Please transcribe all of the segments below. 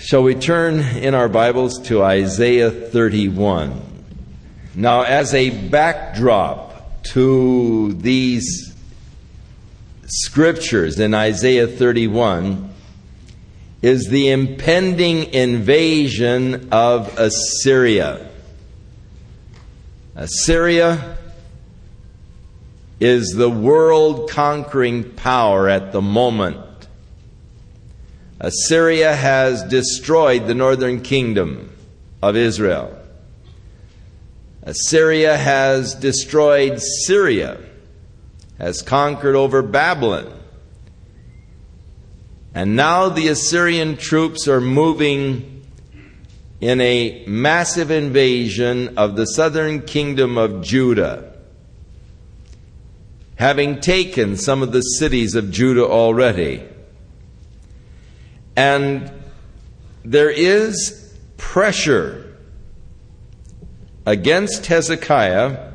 Shall we turn in our Bibles to Isaiah 31? Now, as a backdrop to these scriptures in Isaiah 31 is the impending invasion of Assyria. Assyria is the world-conquering power at the moment. Assyria has destroyed the northern kingdom of Israel. Assyria has destroyed Syria, has conquered over Babylon. And now the Assyrian troops are moving in a massive invasion of the southern kingdom of Judah, having taken some of the cities of Judah already. And there is pressure against Hezekiah,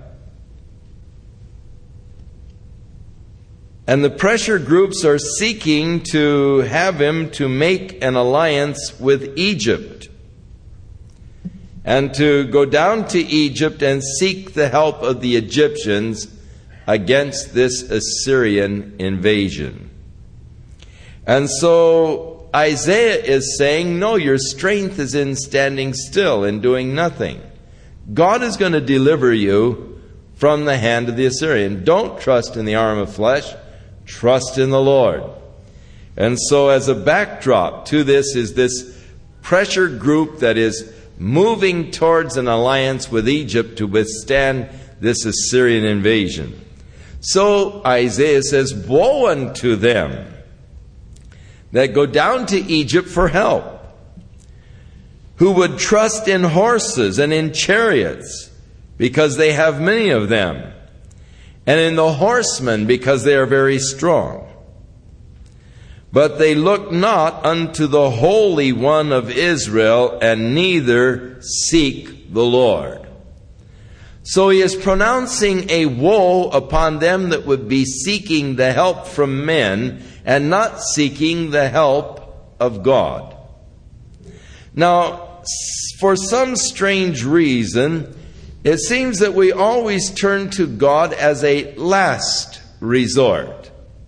and the pressure groups are seeking to have him to make an alliance with Egypt and to go down to Egypt and seek the help of the Egyptians against this Assyrian invasion. And so Isaiah is saying, no, your strength is in standing still and doing nothing. God is going to deliver you from the hand of the Assyrian. Don't trust in the arm of flesh. Trust in the Lord. And so as a backdrop to this is this pressure group that is moving towards an alliance with Egypt to withstand this Assyrian invasion. So Isaiah says, woe unto them that go down to Egypt for help, who would trust in horses and in chariots, because they have many of them, and in the horsemen, because they are very strong. But they look not unto the Holy One of Israel, and neither seek the Lord. So he is pronouncing a woe upon them that would be seeking the help from men and not seeking the help of God. Now, for some strange reason, it seems that we always turn to God as a last resort.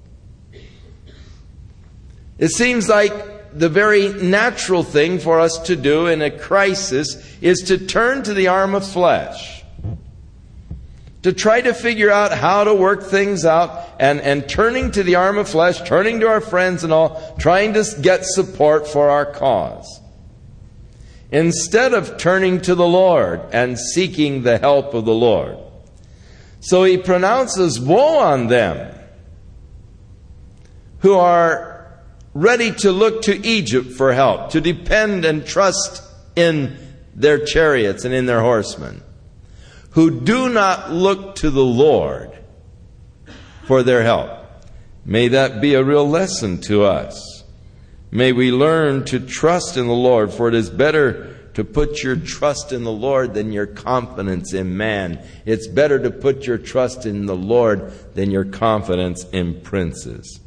It seems like the very natural thing for us to do in a crisis is to turn to the arm of flesh, to try to figure out how to work things out, and turning to the arm of flesh, turning to our friends and all, trying to get support for our cause, instead of turning to the Lord and seeking the help of the Lord. So he pronounces woe on them who are ready to look to Egypt for help, to depend and trust in their chariots and in their horsemen, who do not look to the Lord for their help. May that be a real lesson to us. May we learn to trust in the Lord, for it is better to put your trust in the Lord than your confidence in man. It's better to put your trust in the Lord than your confidence in princes.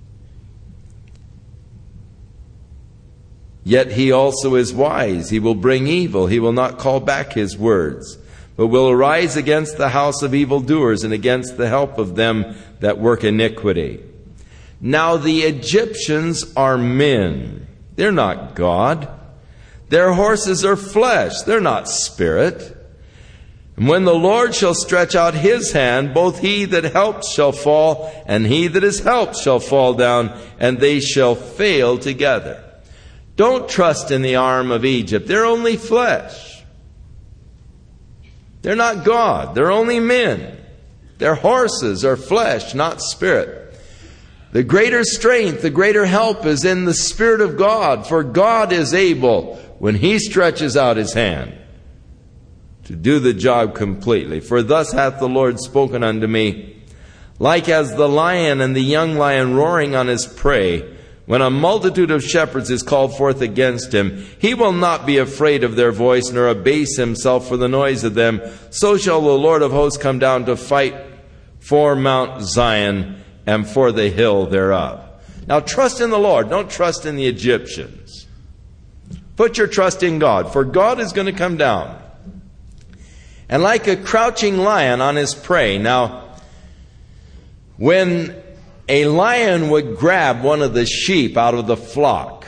Yet he also is wise. He will bring evil. He will not call back his words, but will arise against the house of evildoers and against the help of them that work iniquity. Now the Egyptians are men. They're not God. Their horses are flesh. They're not spirit. And when the Lord shall stretch out his hand, both he that helps shall fall, and he that is helped shall fall down, and they shall fail together. Don't trust in the arm of Egypt. They're only flesh. They're not God. They're only men. Their horses are flesh, not spirit. The greater strength, the greater help is in the Spirit of God, for God is able, when he stretches out his hand, to do the job completely. For thus hath the Lord spoken unto me, like as the lion and the young lion roaring on his prey, when a multitude of shepherds is called forth against him, he will not be afraid of their voice, nor abase himself for the noise of them. So shall the Lord of hosts come down to fight for Mount Zion and for the hill thereof. Now trust in the Lord. Don't trust in the Egyptians. Put your trust in God, for God is going to come down. And like a crouching lion on his prey. Now, when a lion would grab one of the sheep out of the flock,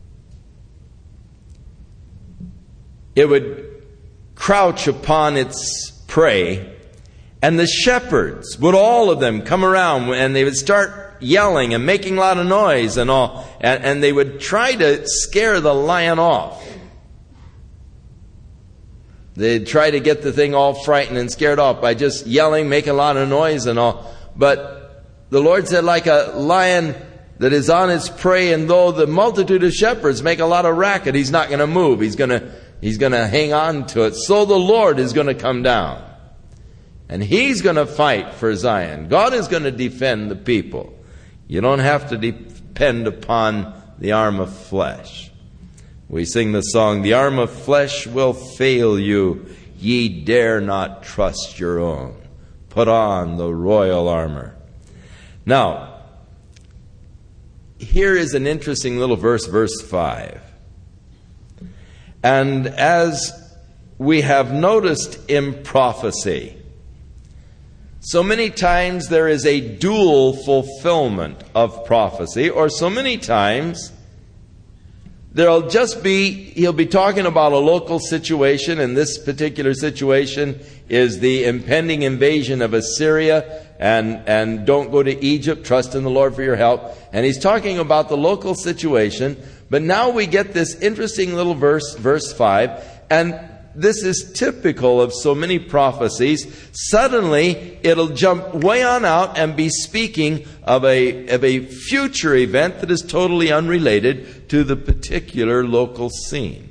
it would crouch upon its prey, and the shepherds would all of them come around, and they would start yelling and making a lot of noise and all, and they would try to scare the lion off. They'd try to get the thing all frightened and scared off by just yelling, making a lot of noise and all. But the Lord said, like a lion that is on its prey, and though the multitude of shepherds make a lot of racket, he's not going to move. He's going to hang on to it. So the Lord is going to come down. And He's going to fight for Zion. God is going to defend the people. You don't have to depend upon the arm of flesh. We sing the song, "The arm of flesh will fail you. Ye dare not trust your own. Put on the royal armor." Now, here is an interesting little verse, verse 5. And as we have noticed in prophecy, so many times there is a dual fulfillment of prophecy, or so many times he'll be talking about a local situation, and this particular situation is the impending invasion of Assyria, and don't go to Egypt, trust in the Lord for your help. And he's talking about the local situation, but now we get this interesting little verse, verse 5, and this is typical of so many prophecies. Suddenly, it'll jump way on out and be speaking of a future event that is totally unrelated to the particular local scene.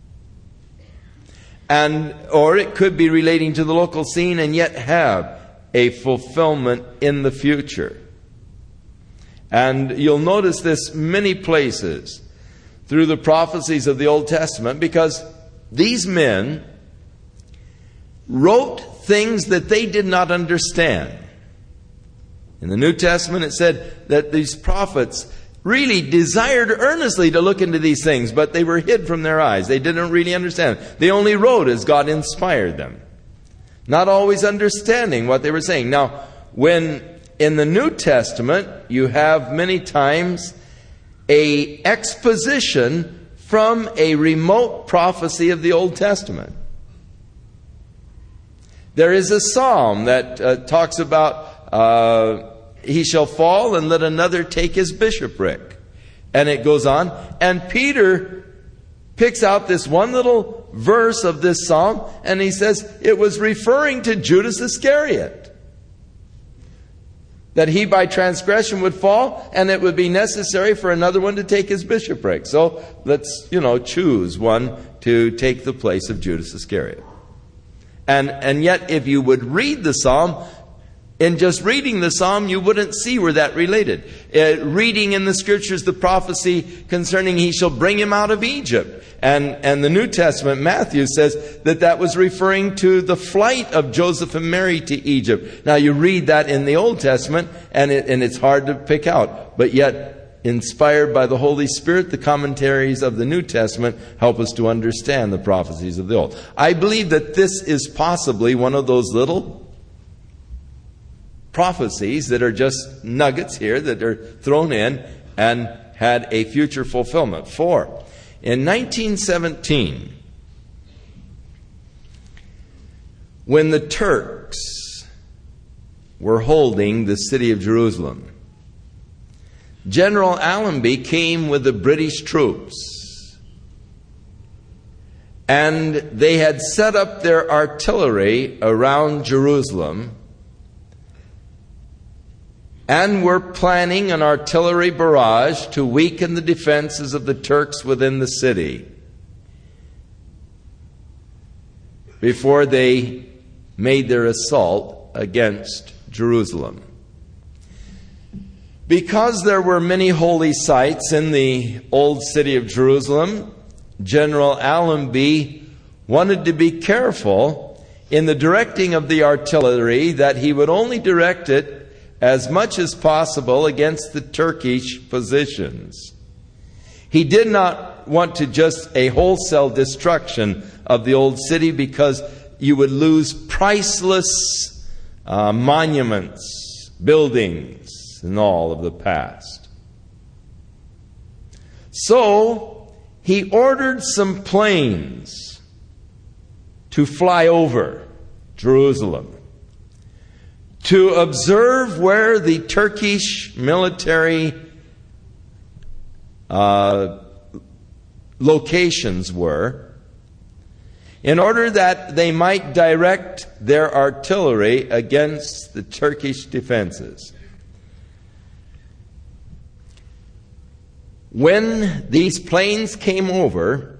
Or it could be relating to the local scene and yet have a fulfillment in the future. And you'll notice this many places through the prophecies of the Old Testament, because these men wrote things that they did not understand. In the New Testament, it said that these prophets really desired earnestly to look into these things, but they were hid from their eyes. They didn't really understand. They only wrote as God inspired them, not always understanding what they were saying. Now, when in the New Testament, you have many times an exposition from a remote prophecy of the Old Testament. There is a psalm that talks about he shall fall and let another take his bishopric. And it goes on. And Peter picks out this one little verse of this psalm, and he says it was referring to Judas Iscariot. That he by transgression would fall, and it would be necessary for another one to take his bishopric. So let's, choose one to take the place of Judas Iscariot. And yet, if you would read the psalm, in just reading the psalm, you wouldn't see where that related. Reading in the scriptures the prophecy concerning he shall bring him out of Egypt. And the New Testament, Matthew says that was referring to the flight of Joseph and Mary to Egypt. Now you read that in the Old Testament, and it's hard to pick out. But yet, inspired by the Holy Spirit, the commentaries of the New Testament help us to understand the prophecies of the Old. I believe that this is possibly one of those little prophecies that are just nuggets here that are thrown in and had a future fulfillment. For in 1917, when the Turks were holding the city of Jerusalem, General Allenby came with the British troops, and they had set up their artillery around Jerusalem and were planning an artillery barrage to weaken the defenses of the Turks within the city before they made their assault against Jerusalem. Because there were many holy sites in the old city of Jerusalem, General Allenby wanted to be careful in the directing of the artillery that he would only direct it as much as possible against the Turkish positions. He did not want to just a wholesale destruction of the old city, because you would lose priceless monuments, buildings, and all of the past. So he ordered some planes to fly over Jerusalem to observe where the Turkish military locations were, in order that they might direct their artillery against the Turkish defenses. When these planes came over,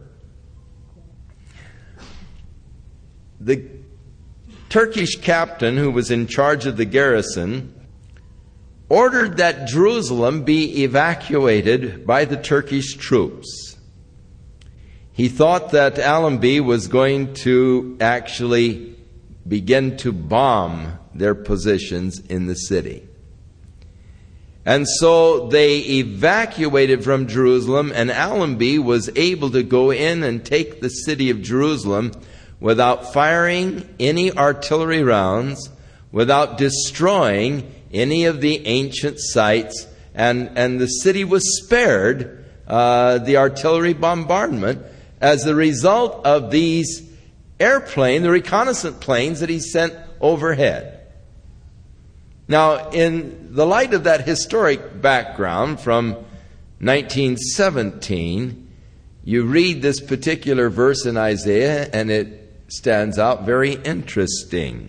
the Turkish captain who was in charge of the garrison ordered that Jerusalem be evacuated by the Turkish troops. He thought that Allenby was going to actually begin to bomb their positions in the city. And so they evacuated from Jerusalem, and Allenby was able to go in and take the city of Jerusalem without firing any artillery rounds, without destroying any of the ancient sites, and the city was spared the artillery bombardment as a result of these airplanes, the reconnaissance planes that he sent overhead. Now, in the light of that historic background from 1917, you read this particular verse in Isaiah, and it stands out very interesting.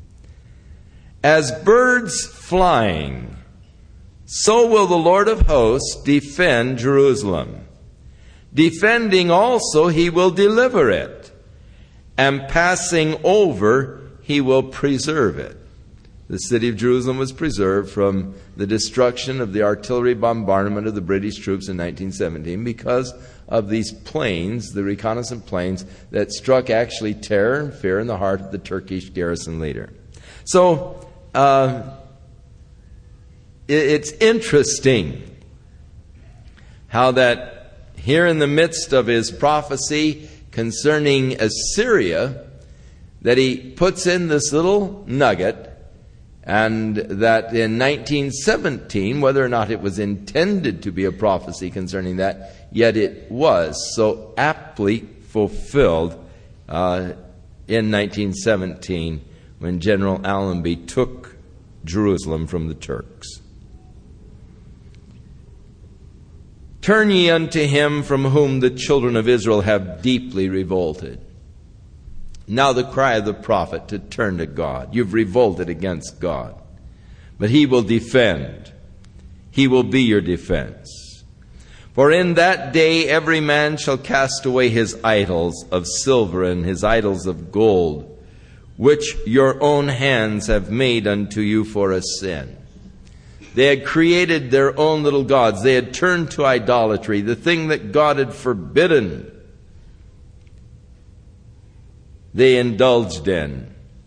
As birds flying, so will the Lord of hosts defend Jerusalem. Defending also, he will deliver it, and passing over, he will preserve it. The city of Jerusalem was preserved from the destruction of the artillery bombardment of the British troops in 1917 because of these planes, the reconnaissance planes, that struck actually terror and fear in the heart of the Turkish garrison leader. So, it's interesting how that here in the midst of his prophecy concerning Assyria, that he puts in this little nugget, and that in 1917, whether or not it was intended to be a prophecy concerning that, yet it was so aptly fulfilled in 1917 when General Allenby took Jerusalem from the Turks. Turn ye unto him from whom the children of Israel have deeply revolted. Now the cry of the prophet to turn to God. You've revolted against God. But he will defend. He will be your defense. For in that day every man shall cast away his idols of silver and his idols of gold, which your own hands have made unto you for a sin. They had created their own little gods. They had turned to idolatry, the thing that God had forbidden. They indulged in.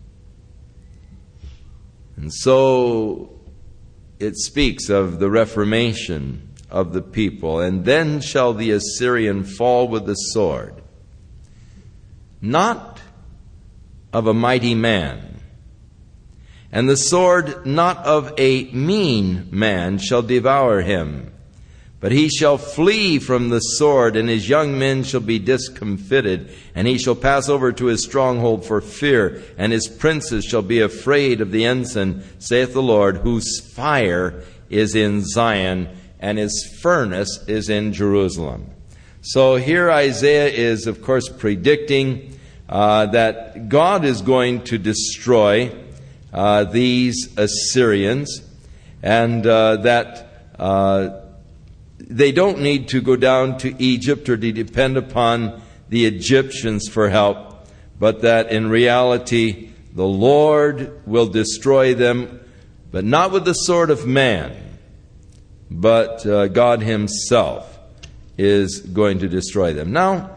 And so it speaks of the reformation of the people. And then shall the Assyrian fall with the sword, not of a mighty man, and the sword not of a mean man shall devour him. But he shall flee from the sword, and his young men shall be discomfited, and he shall pass over to his stronghold for fear, and his princes shall be afraid of the ensign, saith the Lord, whose fire is in Zion, and his furnace is in Jerusalem. So here Isaiah is, of course, predicting that God is going to destroy these Assyrians, and that they don't need to go down to Egypt or to depend upon the Egyptians for help, but that in reality the Lord will destroy them, but not with the sword of man, but God himself is going to destroy them. Now,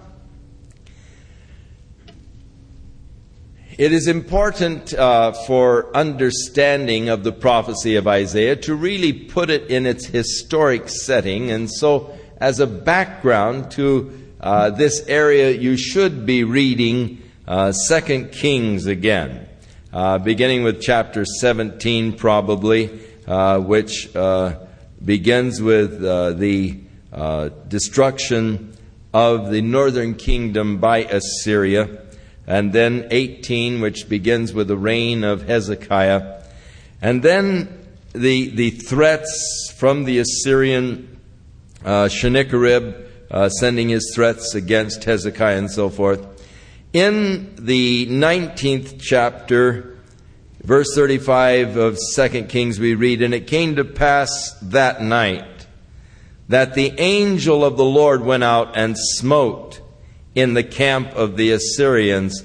it is important for understanding of the prophecy of Isaiah to really put it in its historic setting. And so, as a background to this area, you should be reading 2 Kings again, beginning with chapter 17 probably, which begins with the destruction of the northern kingdom by Assyria, and then 18, which begins with the reign of Hezekiah, and then the threats from the Assyrian Sennacherib, sending his threats against Hezekiah and so forth. In the 19th chapter, verse 35 of 2 Kings, we read, "And it came to pass that night that the angel of the Lord went out and smote in the camp of the Assyrians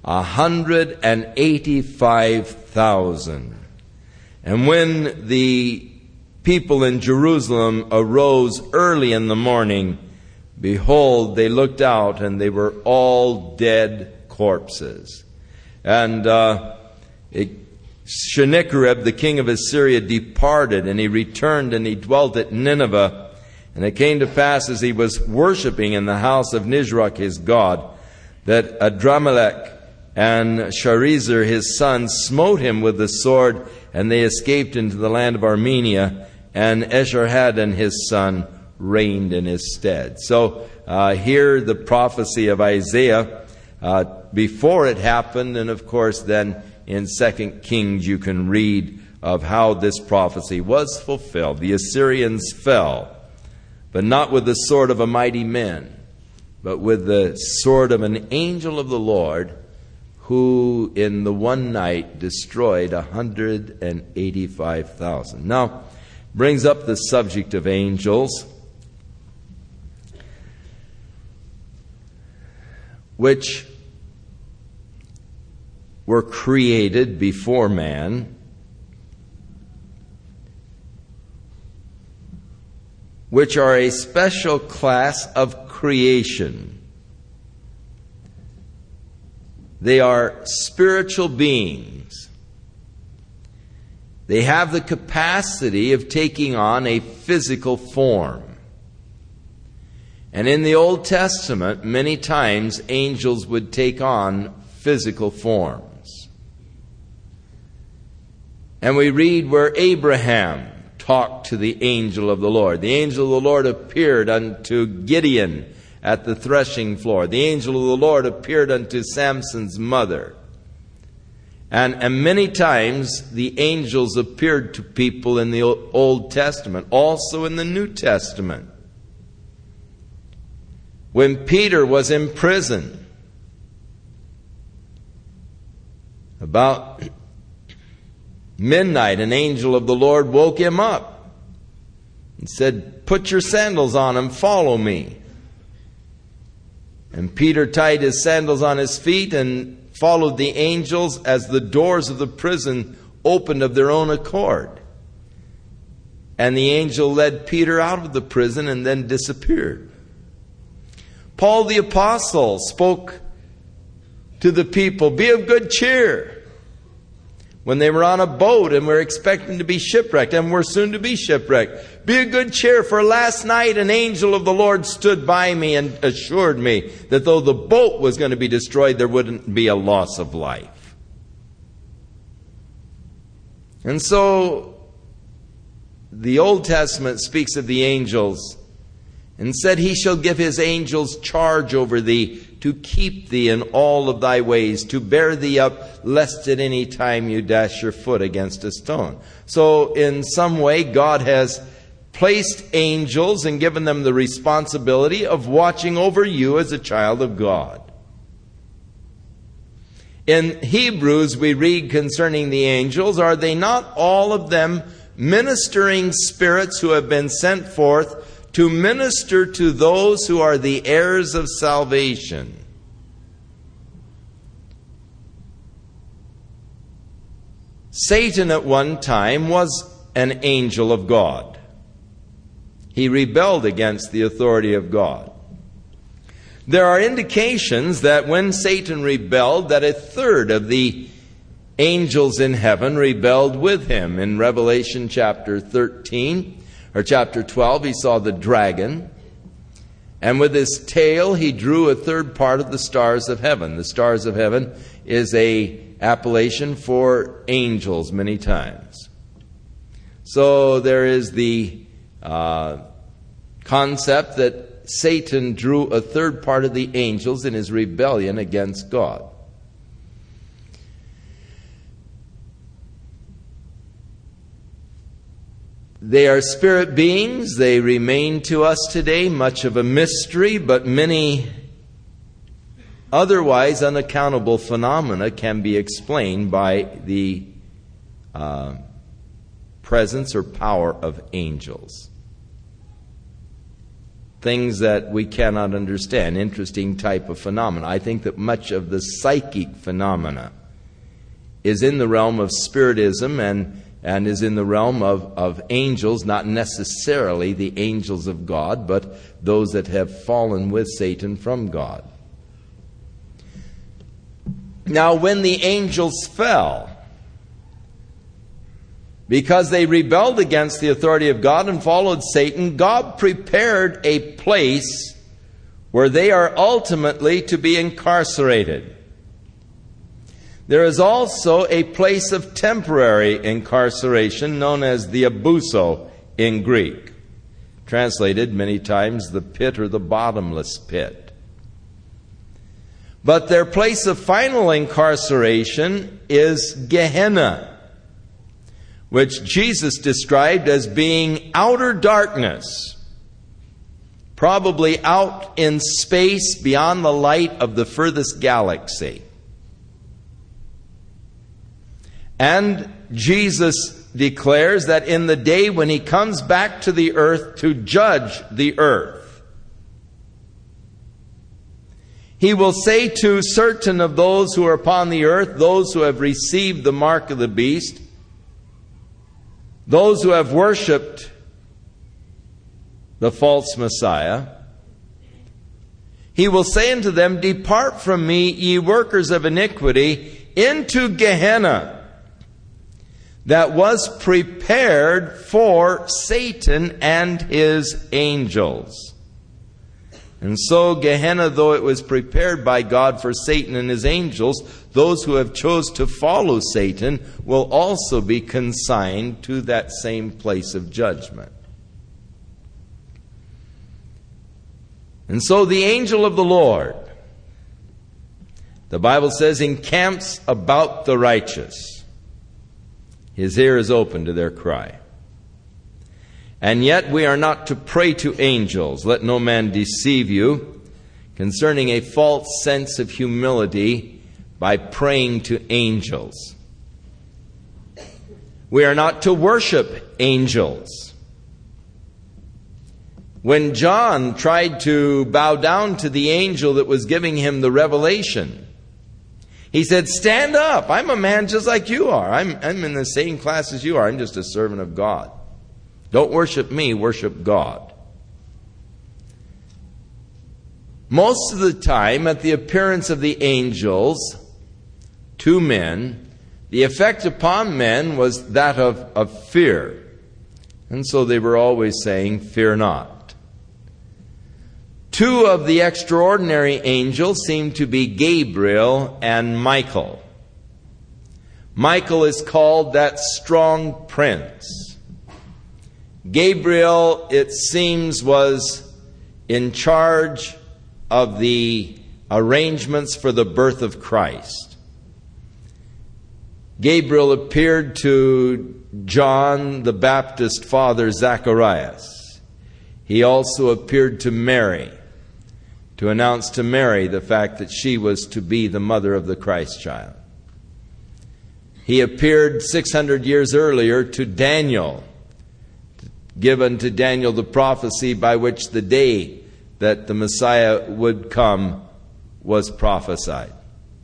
185,000. And when the people in Jerusalem arose early in the morning, behold, they looked out, and they were all dead corpses. And Sennacherib, the king of Assyria, departed, and he returned, and he dwelt at Nineveh. And it came to pass, as he was worshipping in the house of Nisroch his god, that Adramelech and Sharezer his son smote him with the sword, and they escaped into the land of Armenia, and Esarhaddon his son reigned in his stead." So here the prophecy of Isaiah before it happened, and of course then in 2 Kings you can read of how this prophecy was fulfilled. The Assyrians fell, but not with the sword of a mighty man, but with the sword of an angel of the Lord, who in the one night destroyed 185,000. Now, brings up the subject of angels, which were created before man, which are a special class of creation. They are spiritual beings. They have the capacity of taking on a physical form. And in the Old Testament, many times angels would take on physical forms. And we read where Abraham talked to the angel of the Lord. The angel of the Lord appeared unto Gideon at the threshing floor. The angel of the Lord appeared unto Samson's mother. And many times the angels appeared to people in the Old Testament, also in the New Testament. When Peter was in prison, about midnight, an angel of the Lord woke him up and said, "Put your sandals on and follow me." And Peter tied his sandals on his feet and followed the angels as the doors of the prison opened of their own accord. And the angel led Peter out of the prison and then disappeared. Paul the apostle spoke to the people, "Be of good cheer," when they were on a boat and were expecting to be shipwrecked, and were soon to be shipwrecked. "Be of good cheer, for last night an angel of the Lord stood by me and assured me that though the boat was going to be destroyed, there wouldn't be a loss of life." And so the Old Testament speaks of the angels and said, "He shall give his angels charge over thee, to keep thee in all of thy ways, to bear thee up, lest at any time you dash your foot against a stone." So in some way, God has placed angels and given them the responsibility of watching over you as a child of God. In Hebrews, we read concerning the angels, "Are they not all of them ministering spirits who have been sent forth to minister to those who are the heirs of salvation?" Satan at one time was an angel of God. He rebelled against the authority of God. There are indications that when Satan rebelled, that a third of the angels in heaven rebelled with him. In Revelation chapter 13, or chapter 12, he saw the dragon And with his tail he drew a third part of the stars of heaven. The stars of heaven is an appellation for angels many times. So there is the concept that Satan drew a third part of the angels in his rebellion against God. They are spirit beings. They remain to us today much of a mystery, but many otherwise unaccountable phenomena can be explained by the presence or power of angels. Things that we cannot understand, interesting type of phenomena. I think that much of the psychic phenomena is in the realm of spiritism and is in the realm of angels, not necessarily the angels of God, but those that have fallen with Satan from God. Now, when the angels fell, because they rebelled against the authority of God and followed Satan, God prepared a place where they are ultimately to be incarcerated. There is also a place of temporary incarceration known as the abuso in Greek, translated many times the pit or the bottomless pit. But their place of final incarceration is Gehenna, which Jesus described as being outer darkness, probably out in space beyond the light of the furthest galaxy. And Jesus declares that in the day when he comes back to the earth to judge the earth, he will say to certain of those who are upon the earth, those who have received the mark of the beast, those who have worshipped the false Messiah, he will say unto them, "Depart from me, ye workers of iniquity, into Gehenna, that was prepared for Satan and his angels." And so Gehenna, though it was prepared by God for Satan and his angels, those who have chose to follow Satan will also be consigned to that same place of judgment. And so the angel of the Lord, the Bible says, encamps about the righteous. His ear is open to their cry. And yet we are not to pray to angels. Let no man deceive you concerning a false sense of humility by praying to angels. We are not to worship angels. When John tried to bow down to the angel that was giving him the revelation, he said, "Stand up. I'm a man just like you are. I'm in the same class as you are. I'm just a servant of God. Don't worship me, worship God." Most of the time, at the appearance of the angels to men, the effect upon men was that of fear. And so they were always saying, "Fear not." Two of the extraordinary angels seem to be Gabriel and Michael. Michael is called that strong prince. Gabriel, it seems, was in charge of the arrangements for the birth of Christ. Gabriel appeared to John the Baptist's father, Zacharias. He also appeared to Mary, to announce to Mary the fact that she was to be the mother of the Christ child. He appeared 600 years earlier to Daniel, given to Daniel the prophecy by which the day that the Messiah would come was prophesied.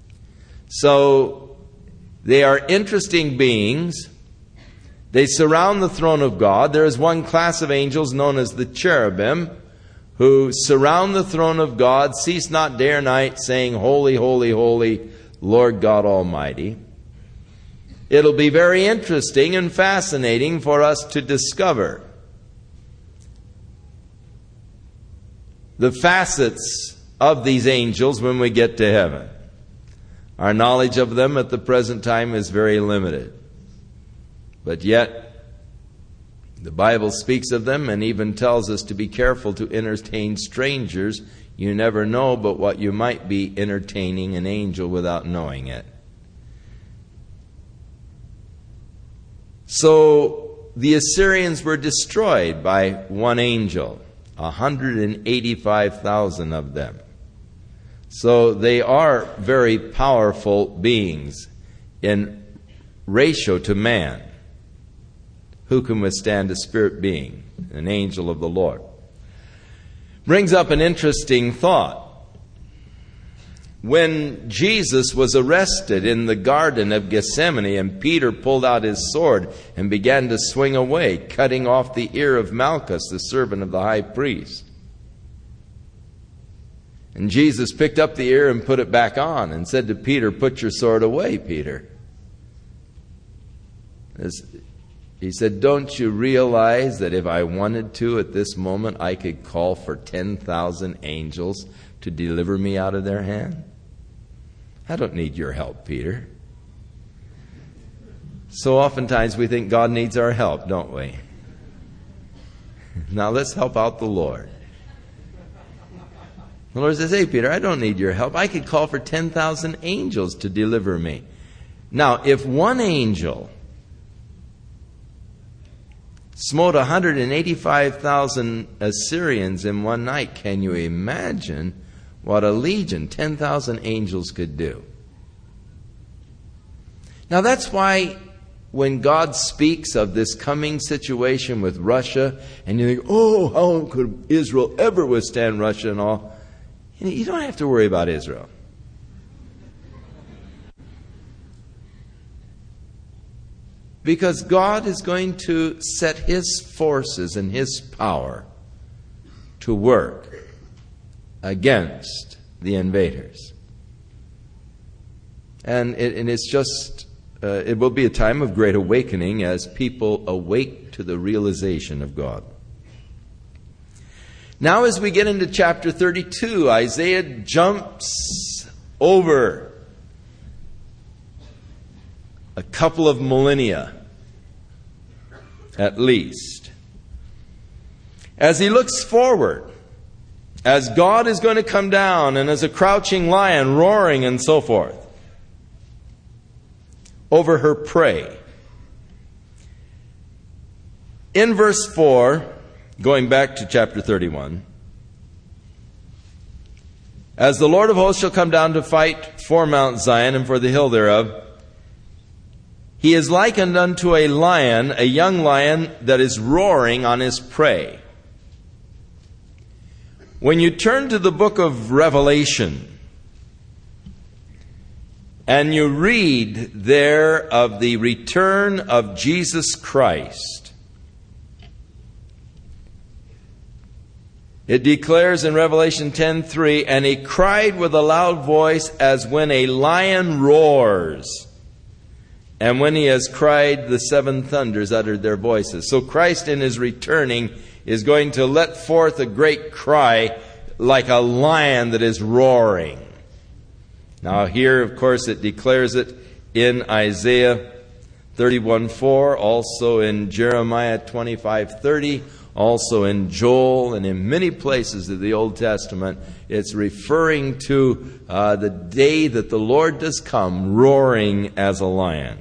So they are interesting beings. They surround the throne of God. There is one class of angels known as the cherubim, who surround the throne of God, cease not day or night, saying, "Holy, holy, holy, Lord God Almighty." It'll be very interesting and fascinating for us to discover the facets of these angels when we get to heaven. Our knowledge of them at the present time is very limited. But yet, the Bible speaks of them and even tells us to be careful to entertain strangers. You never know but what you might be entertaining an angel without knowing it. So the Assyrians were destroyed by one angel, 185,000 of them. So they are very powerful beings in ratio to man. Who can withstand a spirit being, an angel of the Lord? Brings up an interesting thought. When Jesus was arrested in the Garden of Gethsemane and Peter pulled out his sword and began to swing away, cutting off the ear of Malchus, the servant of the high priest. And Jesus picked up the ear and put it back on and said to Peter, "Put your sword away, Peter." He said, "Don't you realize that if I wanted to at this moment, I could call for 10,000 angels to deliver me out of their hand? I don't need your help, Peter." So oftentimes we think God needs our help, don't we? Now let's help out the Lord. The Lord says, "Hey, Peter, I don't need your help. I could call for 10,000 angels to deliver me." Now, if one angel smote 185,000 Assyrians in one night, can you imagine what a legion, 10,000 angels could do? Now that's why when God speaks of this coming situation with Russia, and you think, oh, how could Israel ever withstand Russia and all? You don't have to worry about Israel. Because God is going to set His forces and His power to work against the invaders. And it's just, it will be a time of great awakening as people awake to the realization of God. Now as we get into chapter 32, Isaiah jumps over a couple of millennia, at least, as he looks forward, as God is going to come down and as a crouching lion roaring and so forth over her prey. In verse 4, going back to chapter 31, "As the Lord of hosts shall come down to fight for Mount Zion and for the hill thereof, He is likened unto a lion, a young lion that is roaring on his prey." When you turn to the book of Revelation and you read there of the return of Jesus Christ, it declares in Revelation 10:3, "And he cried with a loud voice as when a lion roars. And when he has cried, the seven thunders uttered their voices." So Christ in his returning is going to let forth a great cry like a lion that is roaring. Now here, of course, it declares it in Isaiah 31:4, also in Jeremiah 25:30, also in Joel, and in many places of the Old Testament. It's referring to the day that the Lord does come, roaring as a lion.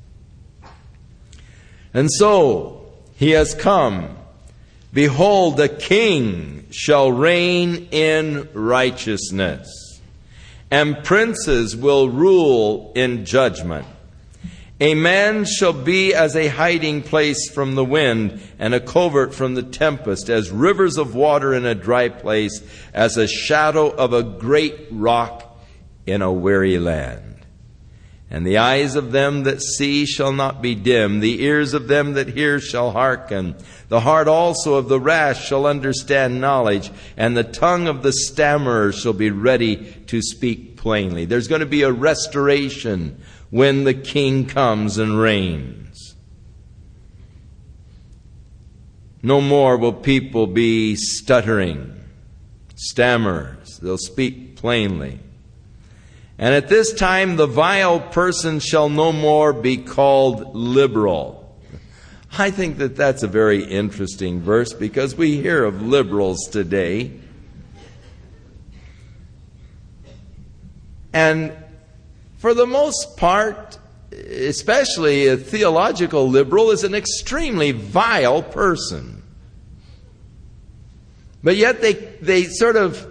And so, He has come. "Behold, the King shall reign in righteousness, and princes will rule in judgment. A man shall be as a hiding place from the wind, and a covert from the tempest, as rivers of water in a dry place, as a shadow of a great rock in a weary land. And the eyes of them that see shall not be dim, the ears of them that hear shall hearken. The heart also of the rash shall understand knowledge, and the tongue of the stammerer shall be ready to speak plainly." There's going to be a restoration when the King comes and reigns. No more will people be stuttering, stammerers. They'll speak plainly. And at this time the vile person shall no more be called liberal. I think that that's a very interesting verse, because we hear of liberals today. And for the most part, especially a theological liberal, is an extremely vile person. But yet they sort of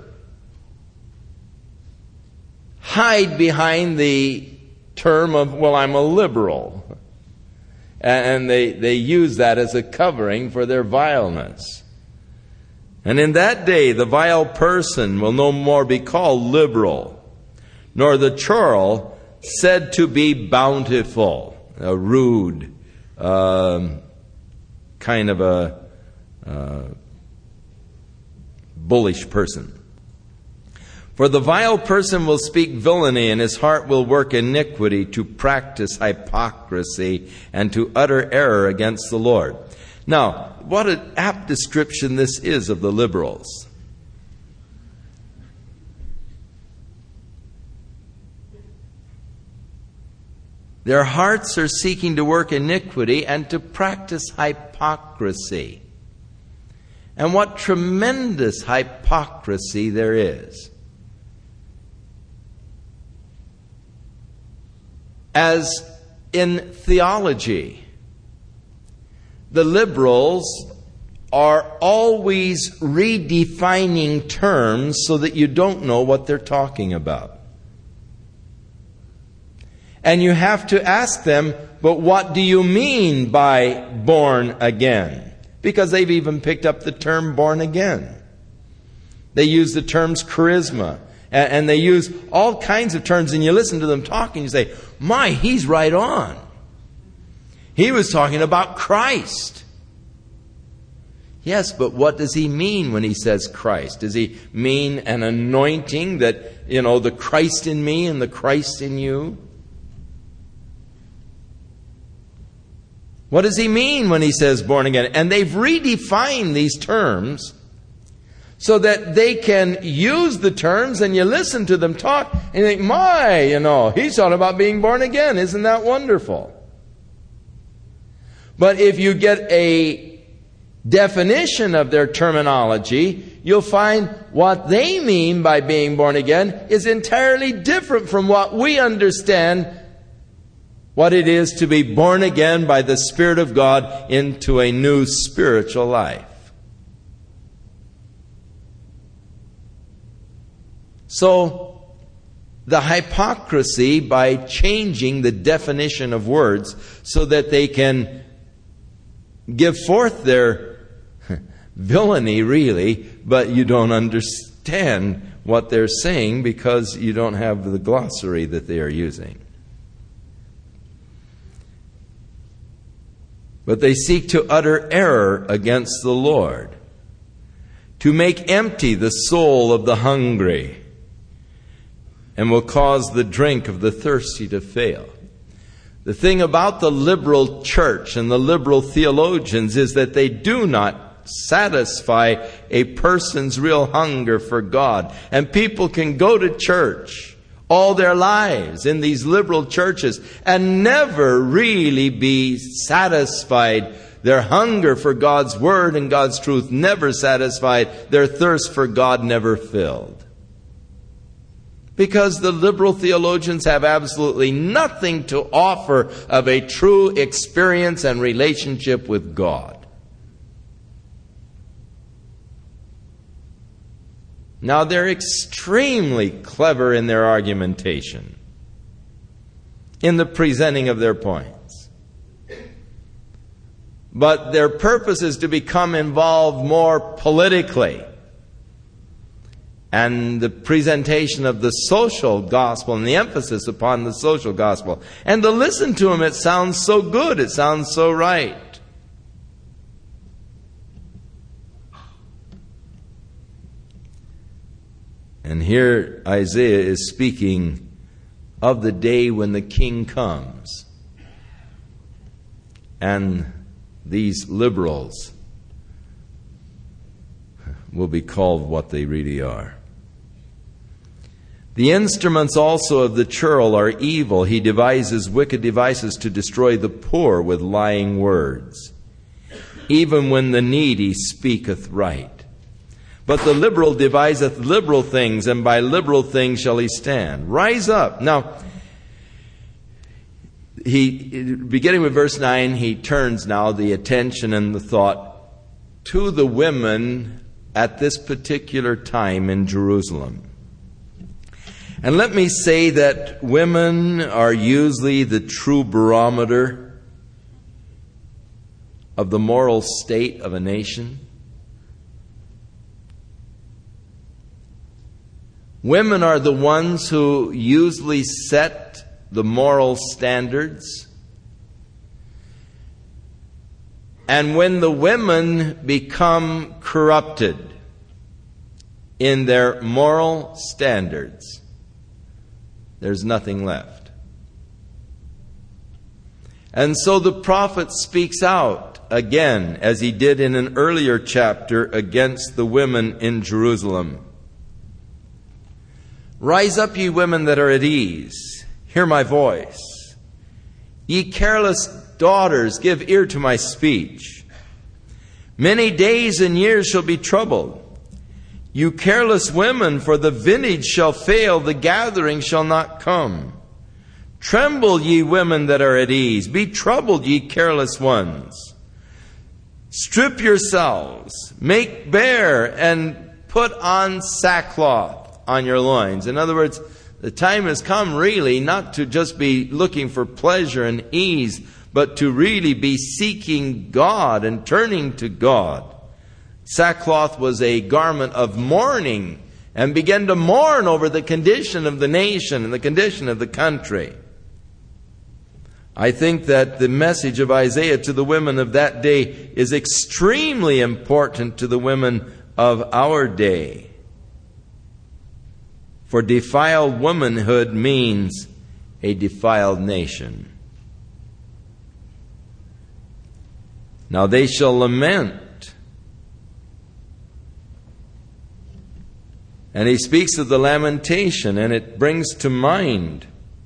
hide behind the term of, well, I'm a liberal. And they use that as a covering for their vileness. And in that day, the vile person will no more be called liberal, nor the churl said to be bountiful, a rude, kind of a bullish person. For the vile person will speak villainy, and his heart will work iniquity, to practice hypocrisy and to utter error against the Lord. Now, what an apt description this is of the liberals. Their hearts are seeking to work iniquity and to practice hypocrisy. And what tremendous hypocrisy there is. As in theology, the liberals are always redefining terms so that you don't know what they're talking about. And you have to ask them, but what do you mean by born again? Because they've even picked up the term born again. They use the terms charisma. And they use all kinds of terms, and you listen to them talk and you say, my, he's right on. He was talking about Christ. Yes, but what does he mean when he says Christ? Does he mean an anointing that, the Christ in me and the Christ in you? What does he mean when he says born again? And they've redefined these terms so that they can use the terms, and you listen to them talk and you think, my, he's talking about being born again. Isn't that wonderful? But if you get a definition of their terminology, you'll find what they mean by being born again is entirely different from what we understand what it is to be born again by the Spirit of God into a new spiritual life. So, the hypocrisy by changing the definition of words so that they can give forth their villainy, really, but you don't understand what they're saying because you don't have the glossary that they are using. But they seek to utter error against the Lord, to make empty the soul of the hungry, and will cause the drink of the thirsty to fail. The thing about the liberal church and the liberal theologians is that they do not satisfy a person's real hunger for God. And people can go to church all their lives in these liberal churches and never really be satisfied. Their hunger for God's Word and God's truth never satisfied. Their thirst for God never filled. Because the liberal theologians have absolutely nothing to offer of a true experience and relationship with God. Now, they're extremely clever in their argumentation, in the presenting of their points. But their purpose is to become involved more politically. And the presentation of the social gospel and the emphasis upon the social gospel. And to listen to them, it sounds so good. It sounds so right. And here Isaiah is speaking of the day when the king comes. And these liberals will be called what they really are. The instruments also of the churl are evil. He devises wicked devices to destroy the poor with lying words. Even when the needy speaketh right. But the liberal deviseth liberal things, and by liberal things shall he stand. Rise up. Now, beginning with verse 9, he turns now the attention and the thought to the women at this particular time in Jerusalem. And let me say that women are usually the true barometer of the moral state of a nation. Women are the ones who usually set the moral standards. And when the women become corrupted in their moral standards, there's nothing left. And so the prophet speaks out again, as he did in an earlier chapter, against the women in Jerusalem. Rise up, ye women that are at ease. Hear my voice. Ye careless daughters, give ear to my speech. Many days and years shall be troubled. You careless women, for the vintage shall fail, the gathering shall not come. Tremble, ye women that are at ease. Be troubled, ye careless ones. Strip yourselves, make bare, and put on sackcloth on your loins. In other words, the time has come really not to just be looking for pleasure and ease, but to really be seeking God and turning to God. Sackcloth was a garment of mourning, and began to mourn over the condition of the nation and the condition of the country. I think that the message of Isaiah to the women of that day is extremely important to the women of our day. For defiled womanhood means a defiled nation. Now they shall lament. And he speaks of the lamentation, and it brings to mind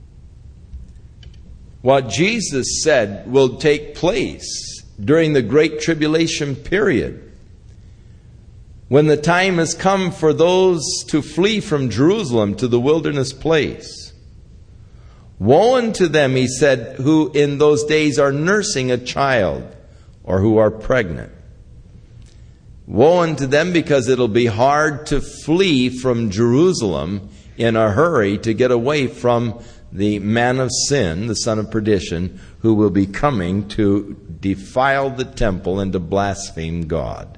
what Jesus said will take place during the Great Tribulation period, when the time has come for those to flee from Jerusalem to the wilderness place. Woe unto them, he said, who in those days are nursing a child, or who are pregnant. Woe unto them, because it'll be hard to flee from Jerusalem in a hurry to get away from the man of sin, the son of perdition, who will be coming to defile the temple and to blaspheme God.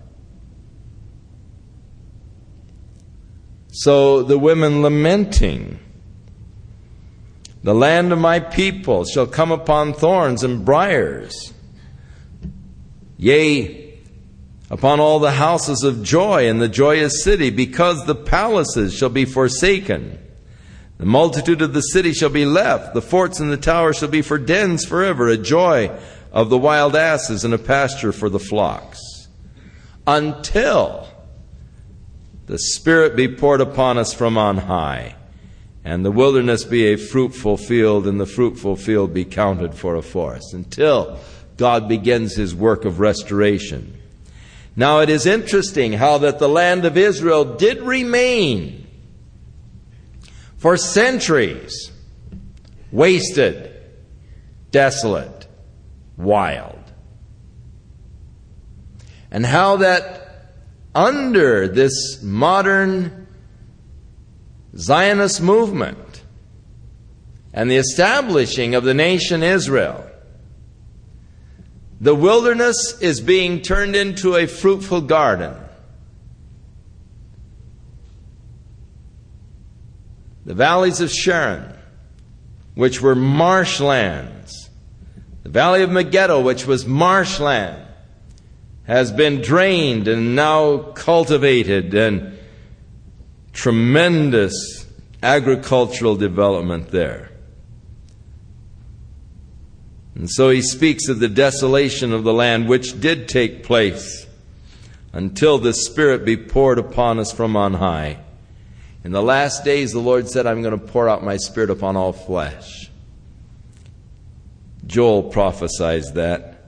So the women lamenting, the land of my people shall come upon thorns and briars. Yea, upon all the houses of joy in the joyous city, because the palaces shall be forsaken. The multitude of the city shall be left. The forts and the towers shall be for dens forever, a joy of the wild asses and a pasture for the flocks. Until the Spirit be poured upon us from on high, and the wilderness be a fruitful field, and the fruitful field be counted for a forest. Until God begins his work of restoration. Now it is interesting how that the land of Israel did remain for centuries wasted, desolate, wild. And how that under this modern Zionist movement and the establishing of the nation Israel, the wilderness is being turned into a fruitful garden. The valleys of Sharon, which were marshlands, the valley of Megiddo, which was marshland, has been drained and now cultivated, and tremendous agricultural development there. And so he speaks of the desolation of the land which did take place until the Spirit be poured upon us from on high. In the last days, the Lord said, I'm going to pour out my Spirit upon all flesh. Joel prophesies that.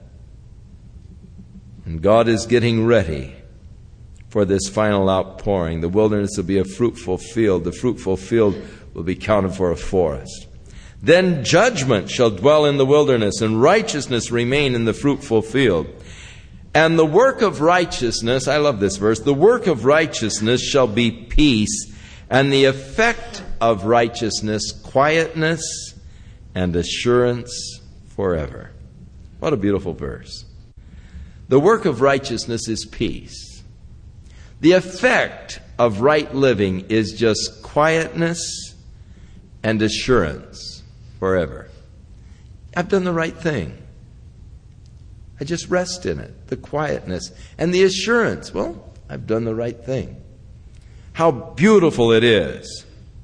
And God is getting ready for this final outpouring. The wilderness will be a fruitful field. The fruitful field will be counted for a forest. Then judgment shall dwell in the wilderness, and righteousness remain in the fruitful field. And the work of righteousness, I love this verse, the work of righteousness shall be peace, and the effect of righteousness, quietness and assurance forever. What a beautiful verse. The work of righteousness is peace. The effect of right living is just quietness and assurance forever. I've done the right thing. I just rest in it. The quietness and the assurance. Well, I've done the right thing. How beautiful it is.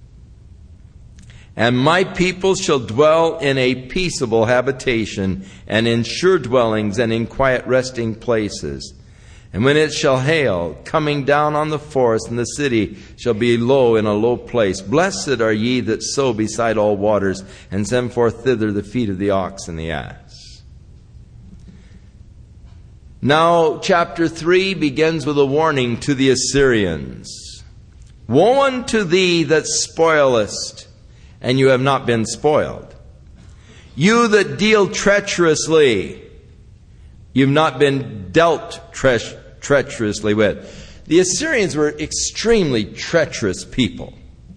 And my people shall dwell in a peaceable habitation, and in sure dwellings, and in quiet resting places. And when it shall hail, coming down on the forest, and the city shall be low in a low place. Blessed are ye that sow beside all waters, and send forth thither the feet of the ox and the ass. Now, chapter 3 begins with a warning to the Assyrians. Woe unto thee that spoilest, and you have not been spoiled. You that deal treacherously, you've not been dealt treacherously with. The Assyrians were extremely treacherous people.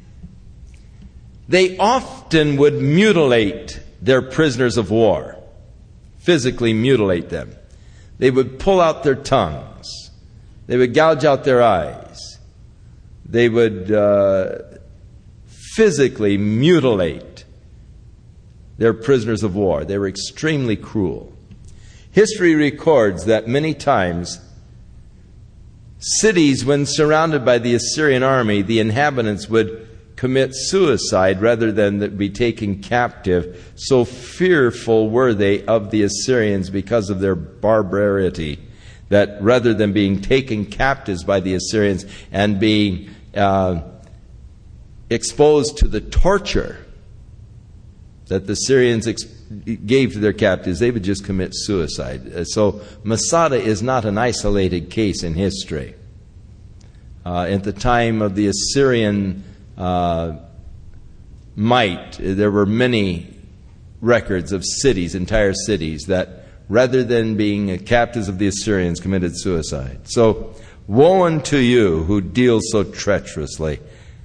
They often would mutilate their prisoners of war, physically mutilate them. They would pull out their tongues. They would gouge out their eyes. They would physically mutilate their prisoners of war. They were extremely cruel. History records that many times cities, when surrounded by the Assyrian army, the inhabitants would commit suicide rather than be taken captive. So fearful were they of the Assyrians because of their barbarity, that rather than being taken captives by the Assyrians and being exposed to the torture that the Syrians gave to their captives, they would just commit suicide. So Masada is not an isolated case in history. At the time of the Assyrian might, there were many records of cities, entire cities, that rather than being captives of the Assyrians committed suicide. So woe unto you who deal so treacherously.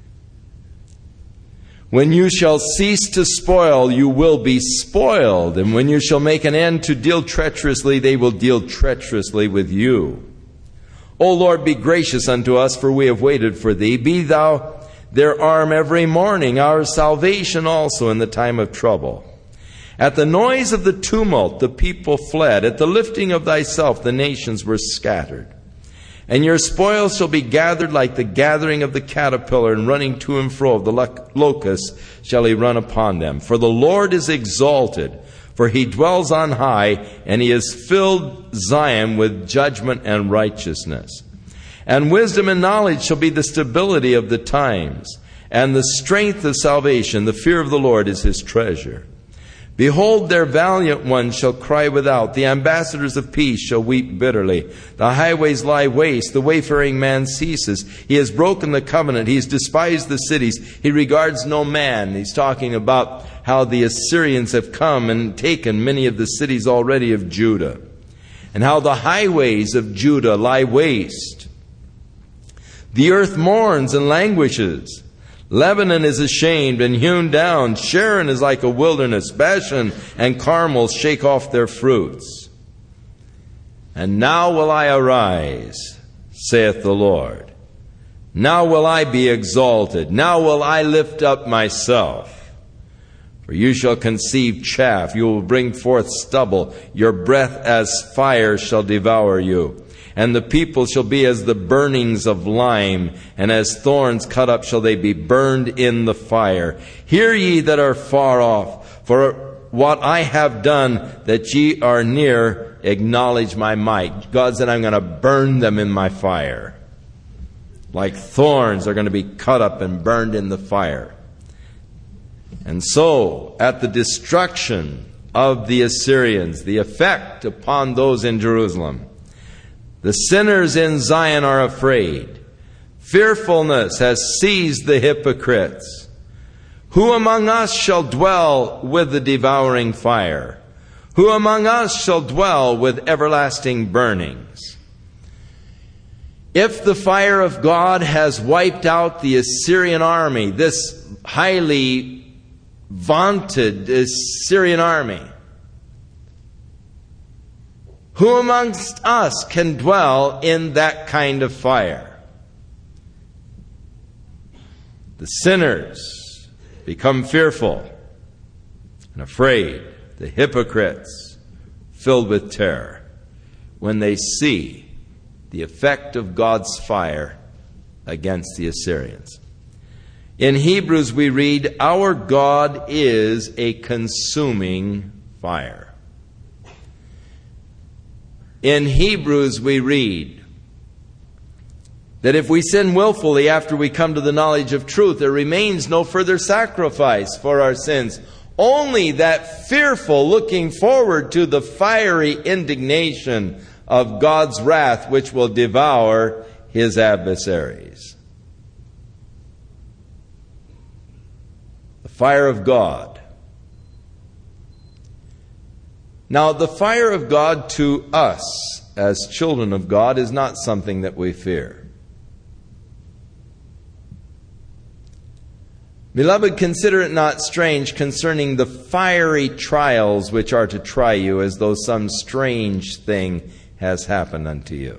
When you shall cease to spoil, you will be spoiled. And when you shall make an end to deal treacherously, they will deal treacherously with you. O Lord, be gracious unto us, for we have waited for thee. Be thou their arm every morning, our salvation also in the time of trouble. At the noise of the tumult, the people fled. At the lifting of thyself, the nations were scattered. And your spoils shall be gathered like the gathering of the caterpillar, and running to and fro of the locust shall he run upon them. For the Lord is exalted, for he dwells on high, and he has filled Zion with judgment and righteousness. And wisdom and knowledge shall be the stability of the times, and the strength of salvation. The fear of the Lord is his treasure. Behold, their valiant ones shall cry without. The ambassadors of peace shall weep bitterly. The highways lie waste. The wayfaring man ceases. He has broken the covenant. He has despised the cities. He regards no man. He's talking about how the Assyrians have come and taken many of the cities already of Judah, and how the highways of Judah lie waste. The earth mourns and languishes. Lebanon is ashamed and hewn down. Sharon is like a wilderness. Bashan and Carmel shake off their fruits. And now will I arise, saith the Lord. Now will I be exalted. Now will I lift up myself. For you shall conceive chaff. You will bring forth stubble. Your breath as fire shall devour you. And the people shall be as the burnings of lime, and as thorns cut up shall they be burned in the fire. Hear ye that are far off, for what I have done that ye are near, acknowledge my might. God said, I'm going to burn them in my fire. Like thorns are going to be cut up and burned in the fire. And so, at the destruction of the Assyrians, the effect upon those in Jerusalem, the sinners in Zion are afraid. Fearfulness has seized the hypocrites. Who among us shall dwell with the devouring fire? Who among us shall dwell with everlasting burnings? If the fire of God has wiped out the Assyrian army, this highly vaunted Assyrian army, who amongst us can dwell in that kind of fire? The sinners become fearful and afraid. The hypocrites filled with terror when they see the effect of God's fire against the Assyrians. In Hebrews we read, our God is a consuming fire. In Hebrews we read that if we sin willfully after we come to the knowledge of truth, there remains no further sacrifice for our sins, only that fearful looking forward to the fiery indignation of God's wrath, which will devour his adversaries. The fire of God. Now, the fire of God to us as children of God is not something that we fear. Beloved, consider it not strange concerning the fiery trials which are to try you, as though some strange thing has happened unto you.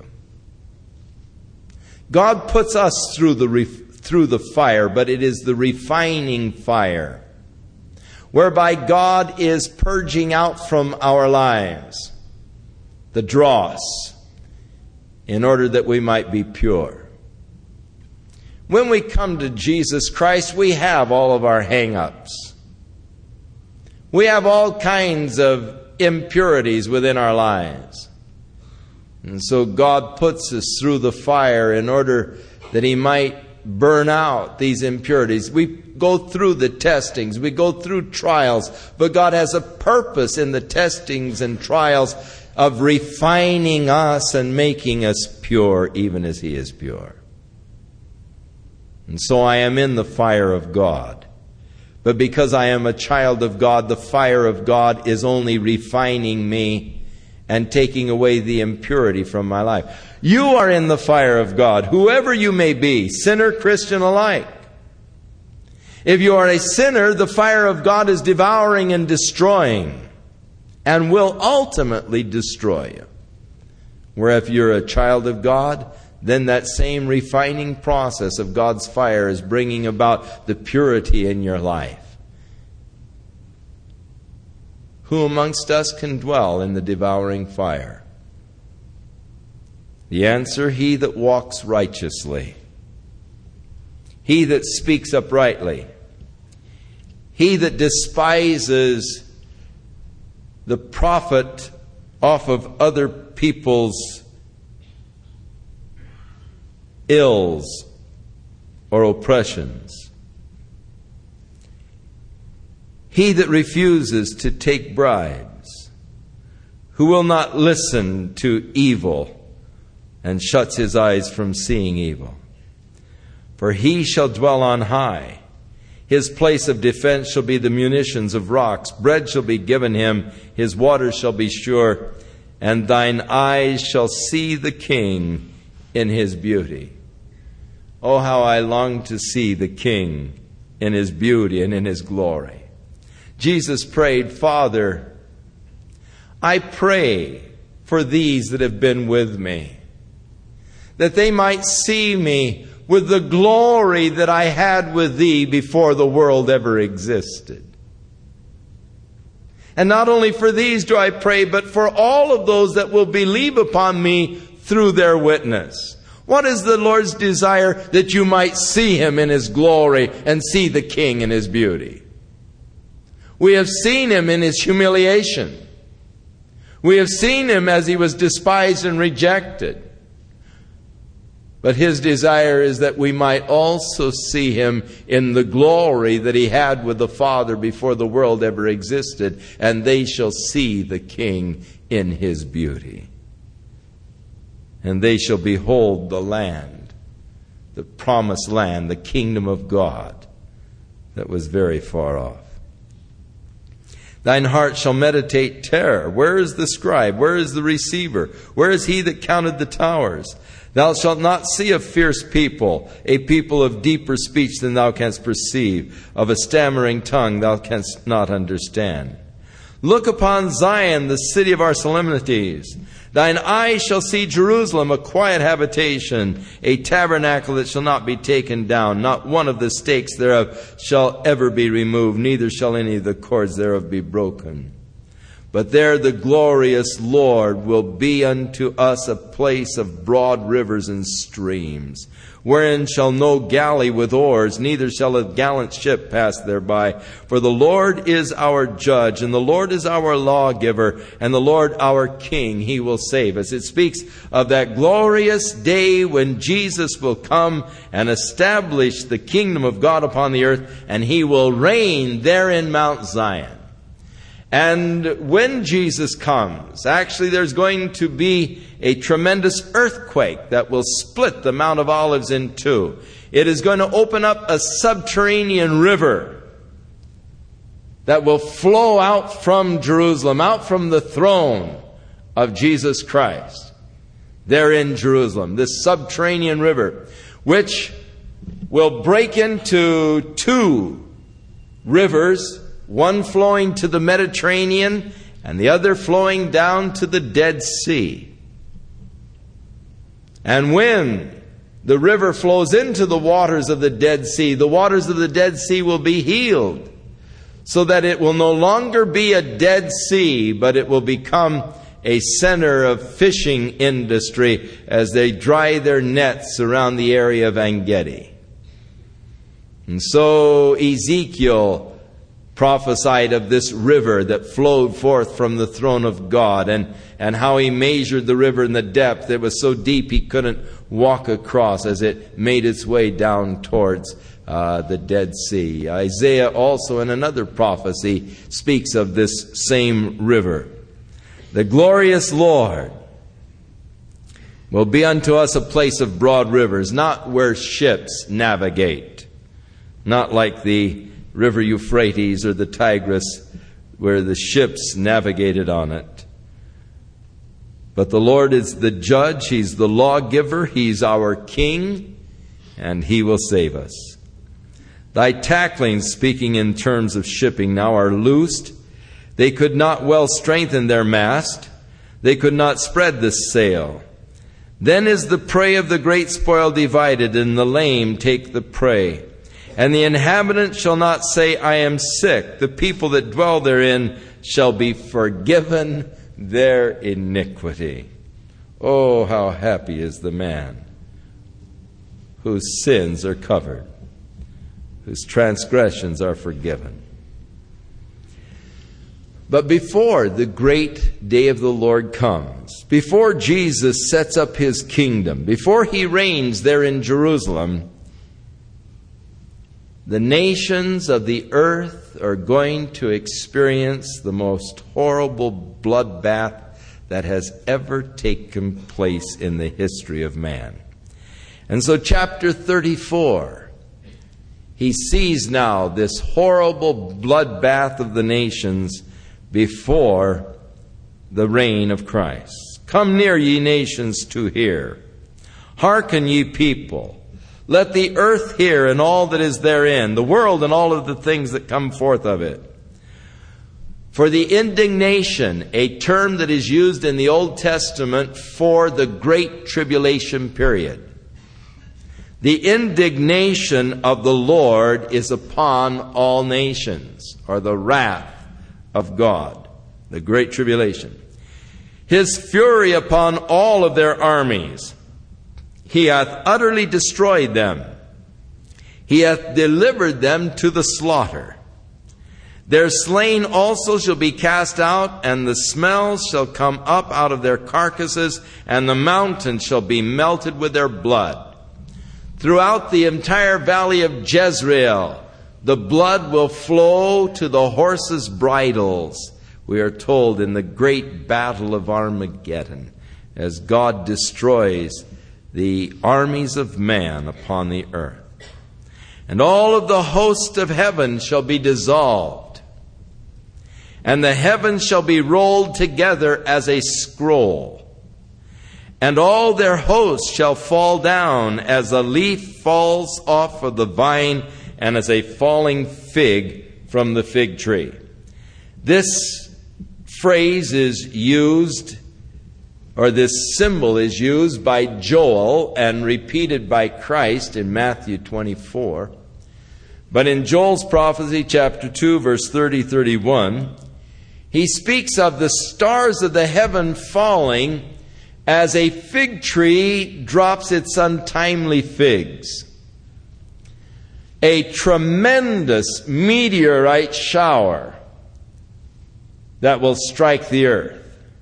God puts us through the fire, but it is the refining fire, whereby God is purging out from our lives the dross, in order that we might be pure. When we come to Jesus Christ, we have all of our hang-ups. We have all kinds of impurities within our lives. And so God puts us through the fire in order that he might burn out these impurities. We go through the testings, we go through trials, but God has a purpose in the testings and trials of refining us and making us pure, even as he is pure. And so I am in the fire of God. But because I am a child of God, the fire of God is only refining me and taking away the impurity from my life. You are in the fire of God, whoever you may be, sinner, Christian alike. If you are a sinner, the fire of God is devouring and destroying, and will ultimately destroy you. Where if you're a child of God, then that same refining process of God's fire is bringing about the purity in your life. Who amongst us can dwell in the devouring fire? The answer, he that walks righteously. He that speaks uprightly. He that despises the profit off of other people's ills or oppressions. He that refuses to take bribes, who will not listen to evil and shuts his eyes from seeing evil. For he shall dwell on high. His place of defense shall be the munitions of rocks. Bread shall be given him. His waters shall be sure. And thine eyes shall see the King in his beauty. Oh, how I long to see the King in his beauty and in his glory. Jesus prayed, Father, I pray for these that have been with me, that they might see me with the glory that I had with thee before the world ever existed. And not only for these do I pray, but for all of those that will believe upon me through their witness. What is the Lord's desire? That you might see him in his glory and see the King in his beauty. We have seen him in his humiliation. We have seen him as he was despised and rejected. But his desire is that we might also see him in the glory that he had with the Father before the world ever existed. And they shall see the King in his beauty. And they shall behold the land, the promised land, the kingdom of God that was very far off. Thine heart shall meditate terror. Where is the scribe? Where is the receiver? Where is he that counted the towers? Thou shalt not see a fierce people, a people of deeper speech than thou canst perceive, of a stammering tongue thou canst not understand. Look upon Zion, the city of our solemnities. Thine eyes shall see Jerusalem, a quiet habitation, a tabernacle that shall not be taken down. Not one of the stakes thereof shall ever be removed, neither shall any of the cords thereof be broken. But there the glorious Lord will be unto us a place of broad rivers and streams, wherein shall no galley with oars, neither shall a gallant ship pass thereby. For the Lord is our judge, and the Lord is our lawgiver, and the Lord our King. He will save us. It speaks of that glorious day when Jesus will come and establish the kingdom of God upon the earth, and he will reign there in Mount Zion. And when Jesus comes, actually there's going to be a tremendous earthquake that will split the Mount of Olives in two. It is going to open up a subterranean river that will flow out from Jerusalem, out from the throne of Jesus Christ. There in Jerusalem, this subterranean river, which will break into two rivers, one flowing to the Mediterranean and the other flowing down to the Dead Sea. And when the river flows into the waters of the Dead Sea, the waters of the Dead Sea will be healed, so that it will no longer be a Dead Sea, but it will become a center of fishing industry as they dry their nets around the area of En-Gedi. And so Ezekiel prophesied of this river that flowed forth from the throne of God, and how he measured the river in the depth. It was so deep he couldn't walk across as it made its way down towards the Dead Sea. Isaiah also in another prophecy speaks of this same river. The glorious Lord will be unto us a place of broad rivers, not where ships navigate, not like the River Euphrates or the Tigris, where the ships navigated on it. But the Lord is the judge, he's the lawgiver, he's our King, and he will save us. Thy tacklings, speaking in terms of shipping now, are loosed. They could not well strengthen their mast. They could not spread the sail. Then is the prey of the great spoil divided, and the lame take the prey. And the inhabitant shall not say, I am sick. The people that dwell therein shall be forgiven their iniquity. Oh, how happy is the man whose sins are covered, whose transgressions are forgiven. But before the great day of the Lord comes, before Jesus sets up his kingdom, before he reigns there in Jerusalem, the nations of the earth are going to experience the most horrible bloodbath that has ever taken place in the history of man. And so chapter 34, he sees now this horrible bloodbath of the nations before the reign of Christ. Come near, ye nations, to hear. Hearken, ye people. Let the earth hear and all that is therein, the world and all of the things that come forth of it. For the indignation, a term that is used in the Old Testament for the Great Tribulation period. The indignation of the Lord is upon all nations, or the wrath of God, the Great Tribulation. His fury upon all of their armies. He hath utterly destroyed them. He hath delivered them to the slaughter. Their slain also shall be cast out, and the smell shall come up out of their carcasses, and the mountains shall be melted with their blood. Throughout the entire valley of Jezreel, the blood will flow to the horses' bridles, we are told in the great battle of Armageddon, as God destroys the armies of man upon the earth. And all of the host of heaven shall be dissolved, and the heavens shall be rolled together as a scroll, and all their hosts shall fall down as a leaf falls off of the vine, and as a falling fig from the fig tree. This phrase is used, or this symbol is used by Joel and repeated by Christ in Matthew 24. But in Joel's prophecy, chapter 2, verse 30-31, he speaks of the stars of the heaven falling as a fig tree drops its untimely figs. A tremendous meteorite shower that will strike the earth.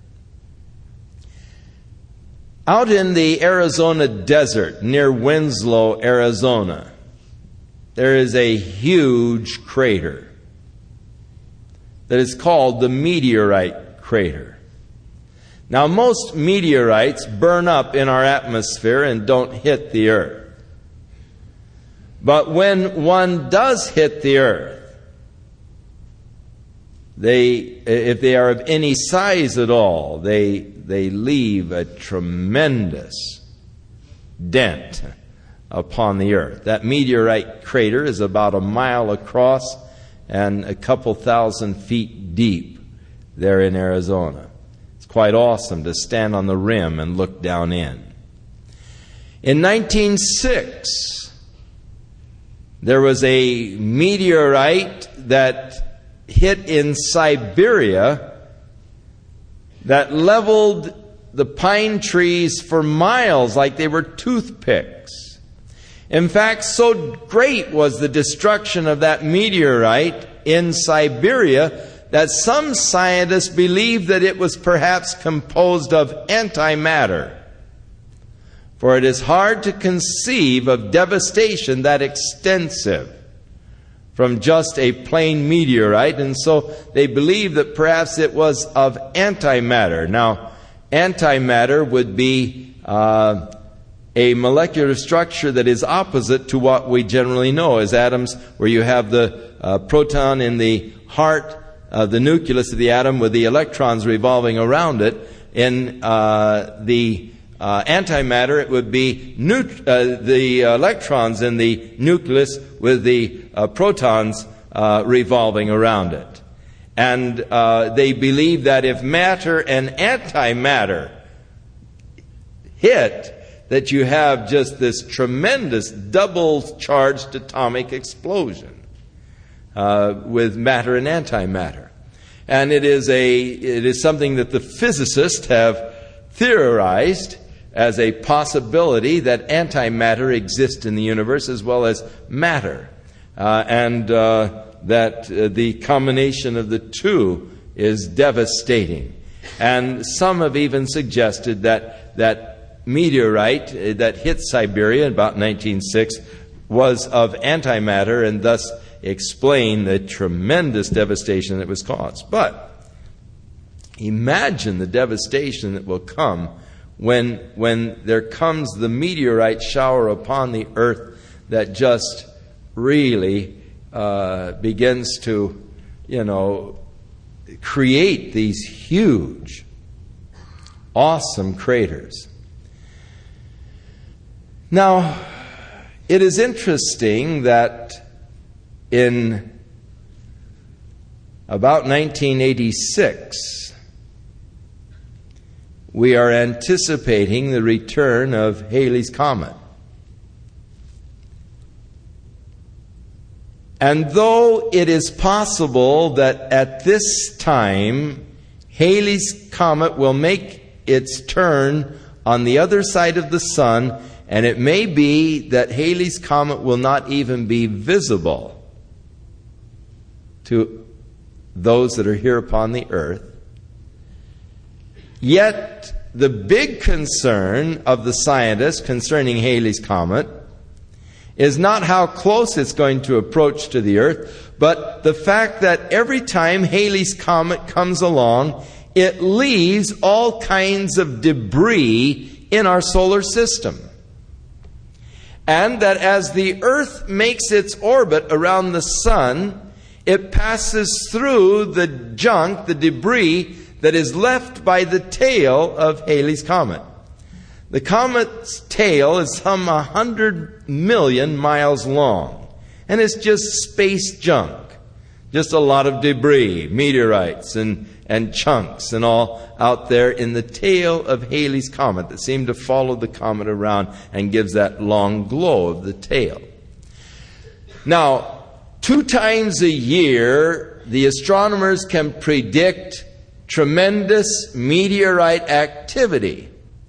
Out in the Arizona desert near Winslow, Arizona, there is a huge crater that is called the meteorite crater. Now, most meteorites burn up in our atmosphere and don't hit the earth. But when one does hit the earth, if they are of any size at all, they leave a tremendous dent upon the earth. That meteorite crater is about a mile across and a couple thousand feet deep there in Arizona. It's quite awesome to stand on the rim and look down in. In 1906, there was a meteorite that hit in Siberia that leveled the pine trees for miles like they were toothpicks. In fact, so great was the destruction of that meteorite in Siberia that some scientists believe that it was perhaps composed of antimatter. For it is hard to conceive of devastation that extensive from just a plain meteorite, and so they believe that perhaps it was of antimatter. Now, antimatter would be a molecular structure that is opposite to what we generally know as atoms, where you have the proton in the heart, the nucleus of the atom with the electrons revolving around it. In the antimatter, it would be the electrons in the nucleus with the protons revolving around it. And they believe that if matter and antimatter hit, that you have just this tremendous double-charged atomic explosion with matter and antimatter. And it is something that the physicists have theorized as a possibility that antimatter exists in the universe as well as matter, and that the combination of the two is devastating. And some have even suggested that meteorite that hit Siberia in about 1906 was of antimatter, and thus explain the tremendous devastation that was caused. But imagine the devastation that will come when there comes the meteorite shower upon the earth that just really begins to, create these huge, awesome craters. Now, it is interesting that in about 1986, we are anticipating the return of Halley's Comet. And though it is possible that at this time Halley's Comet will make its turn on the other side of the sun, and it may be that Halley's Comet will not even be visible to those that are here upon the earth. Yet, the big concern of the scientists concerning Halley's Comet is not how close it's going to approach to the earth, but the fact that every time Halley's Comet comes along, it leaves all kinds of debris in our solar system. And that as the earth makes its orbit around the sun, it passes through the junk, the debris, that is left by the tail of Halley's Comet. The comet's tail is some 100 million miles long, and it's just space junk. Just a lot of debris, meteorites and chunks and all out there in the tail of Halley's Comet that seem to follow the comet around and gives that long glow of the tail. Now, 2 times a year, the astronomers can predict tremendous meteorite activity.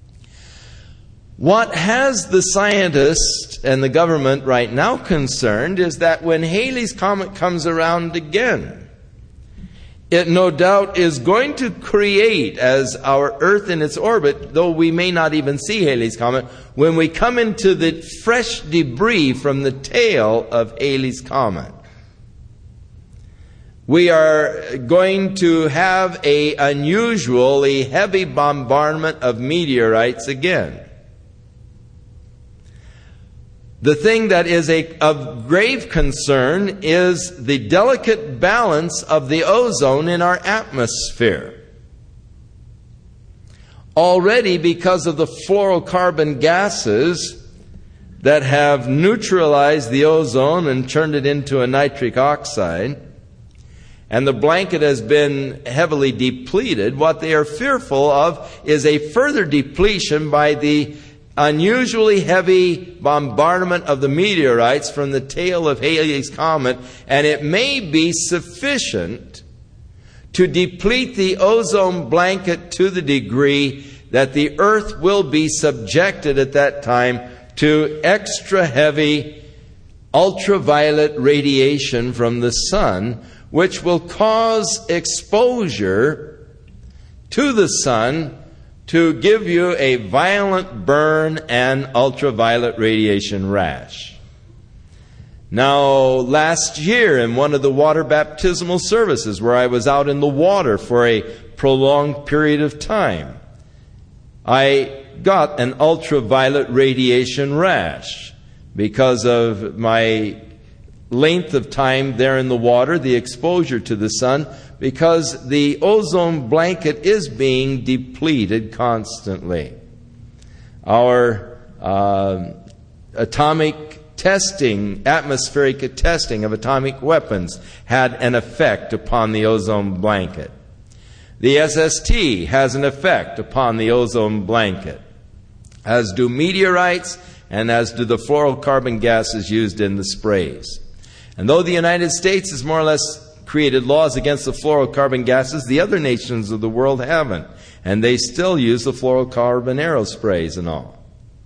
What has the scientists and the government right now concerned is that when Halley's Comet comes around again, it no doubt is going to create, as our Earth in its orbit, though we may not even see Halley's Comet, when we come into the fresh debris from the tail of Halley's Comet, we are going to have an unusually heavy bombardment of meteorites again. The thing that is of grave concern is the delicate balance of the ozone in our atmosphere. Already, because of the fluorocarbon gases that have neutralized the ozone and turned it into a nitric oxide, and the blanket has been heavily depleted, what they are fearful of is a further depletion by the unusually heavy bombardment of the meteorites from the tail of Halley's Comet, and it may be sufficient to deplete the ozone blanket to the degree that the earth will be subjected at that time to extra heavy ultraviolet radiation from the sun, which will cause exposure to the sun to give you a violent burn and ultraviolet radiation rash. Now, last year in one of the water baptismal services where I was out in the water for a prolonged period of time, I got an ultraviolet radiation rash because of my length of time there in the water, the exposure to the sun, because the ozone blanket is being depleted constantly. Our atomic testing, atmospheric testing of atomic weapons had an effect upon the ozone blanket. The SST has an effect upon the ozone blanket, as do meteorites and as do the fluorocarbon gases used in the sprays. And though the United States has more or less created laws against the fluorocarbon gases, the other nations of the world haven't. And they still use the fluorocarbon aerosprays and all.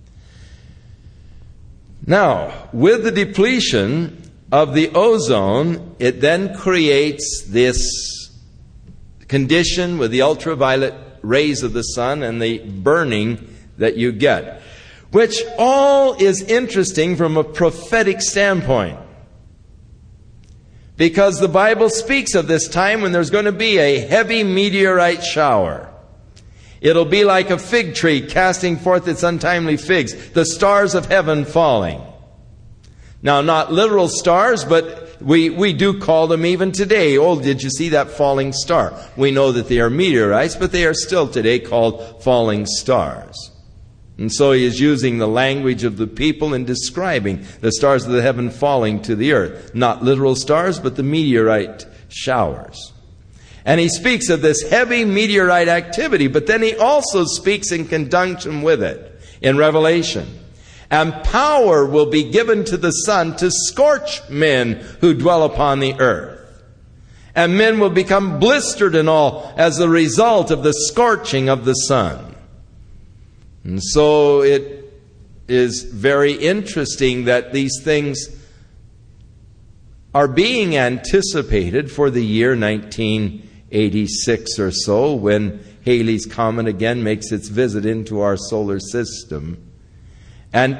Now, with the depletion of the ozone, it then creates this condition with the ultraviolet rays of the sun and the burning that you get, which all is interesting from a prophetic standpoint. Because the Bible speaks of this time when there's going to be a heavy meteorite shower. It'll be like a fig tree casting forth its untimely figs, the stars of heaven falling. Now, not literal stars, but we do call them even today. Oh, did you see that falling star? We know that they are meteorites, but they are still today called falling stars. And so he is using the language of the people in describing the stars of the heaven falling to the earth. Not literal stars, but the meteorite showers. And he speaks of this heavy meteorite activity, but then he also speaks in conjunction with it in Revelation. And power will be given to the sun to scorch men who dwell upon the earth. And men will become blistered and all as a result of the scorching of the sun. And so it is very interesting that these things are being anticipated for the year 1986 or so, when Halley's Comet again makes its visit into our solar system. And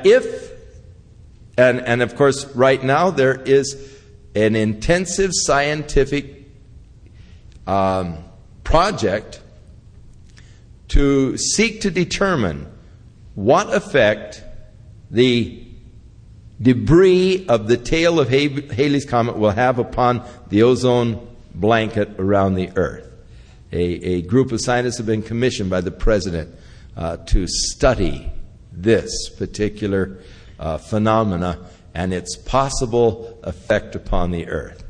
of course, right now there is an intensive scientific project to seek to determine what effect the debris of the tail of Halley's Comet will have upon the ozone blanket around the Earth. A group of scientists have been commissioned by the President to study this particular phenomena and its possible effect upon the Earth.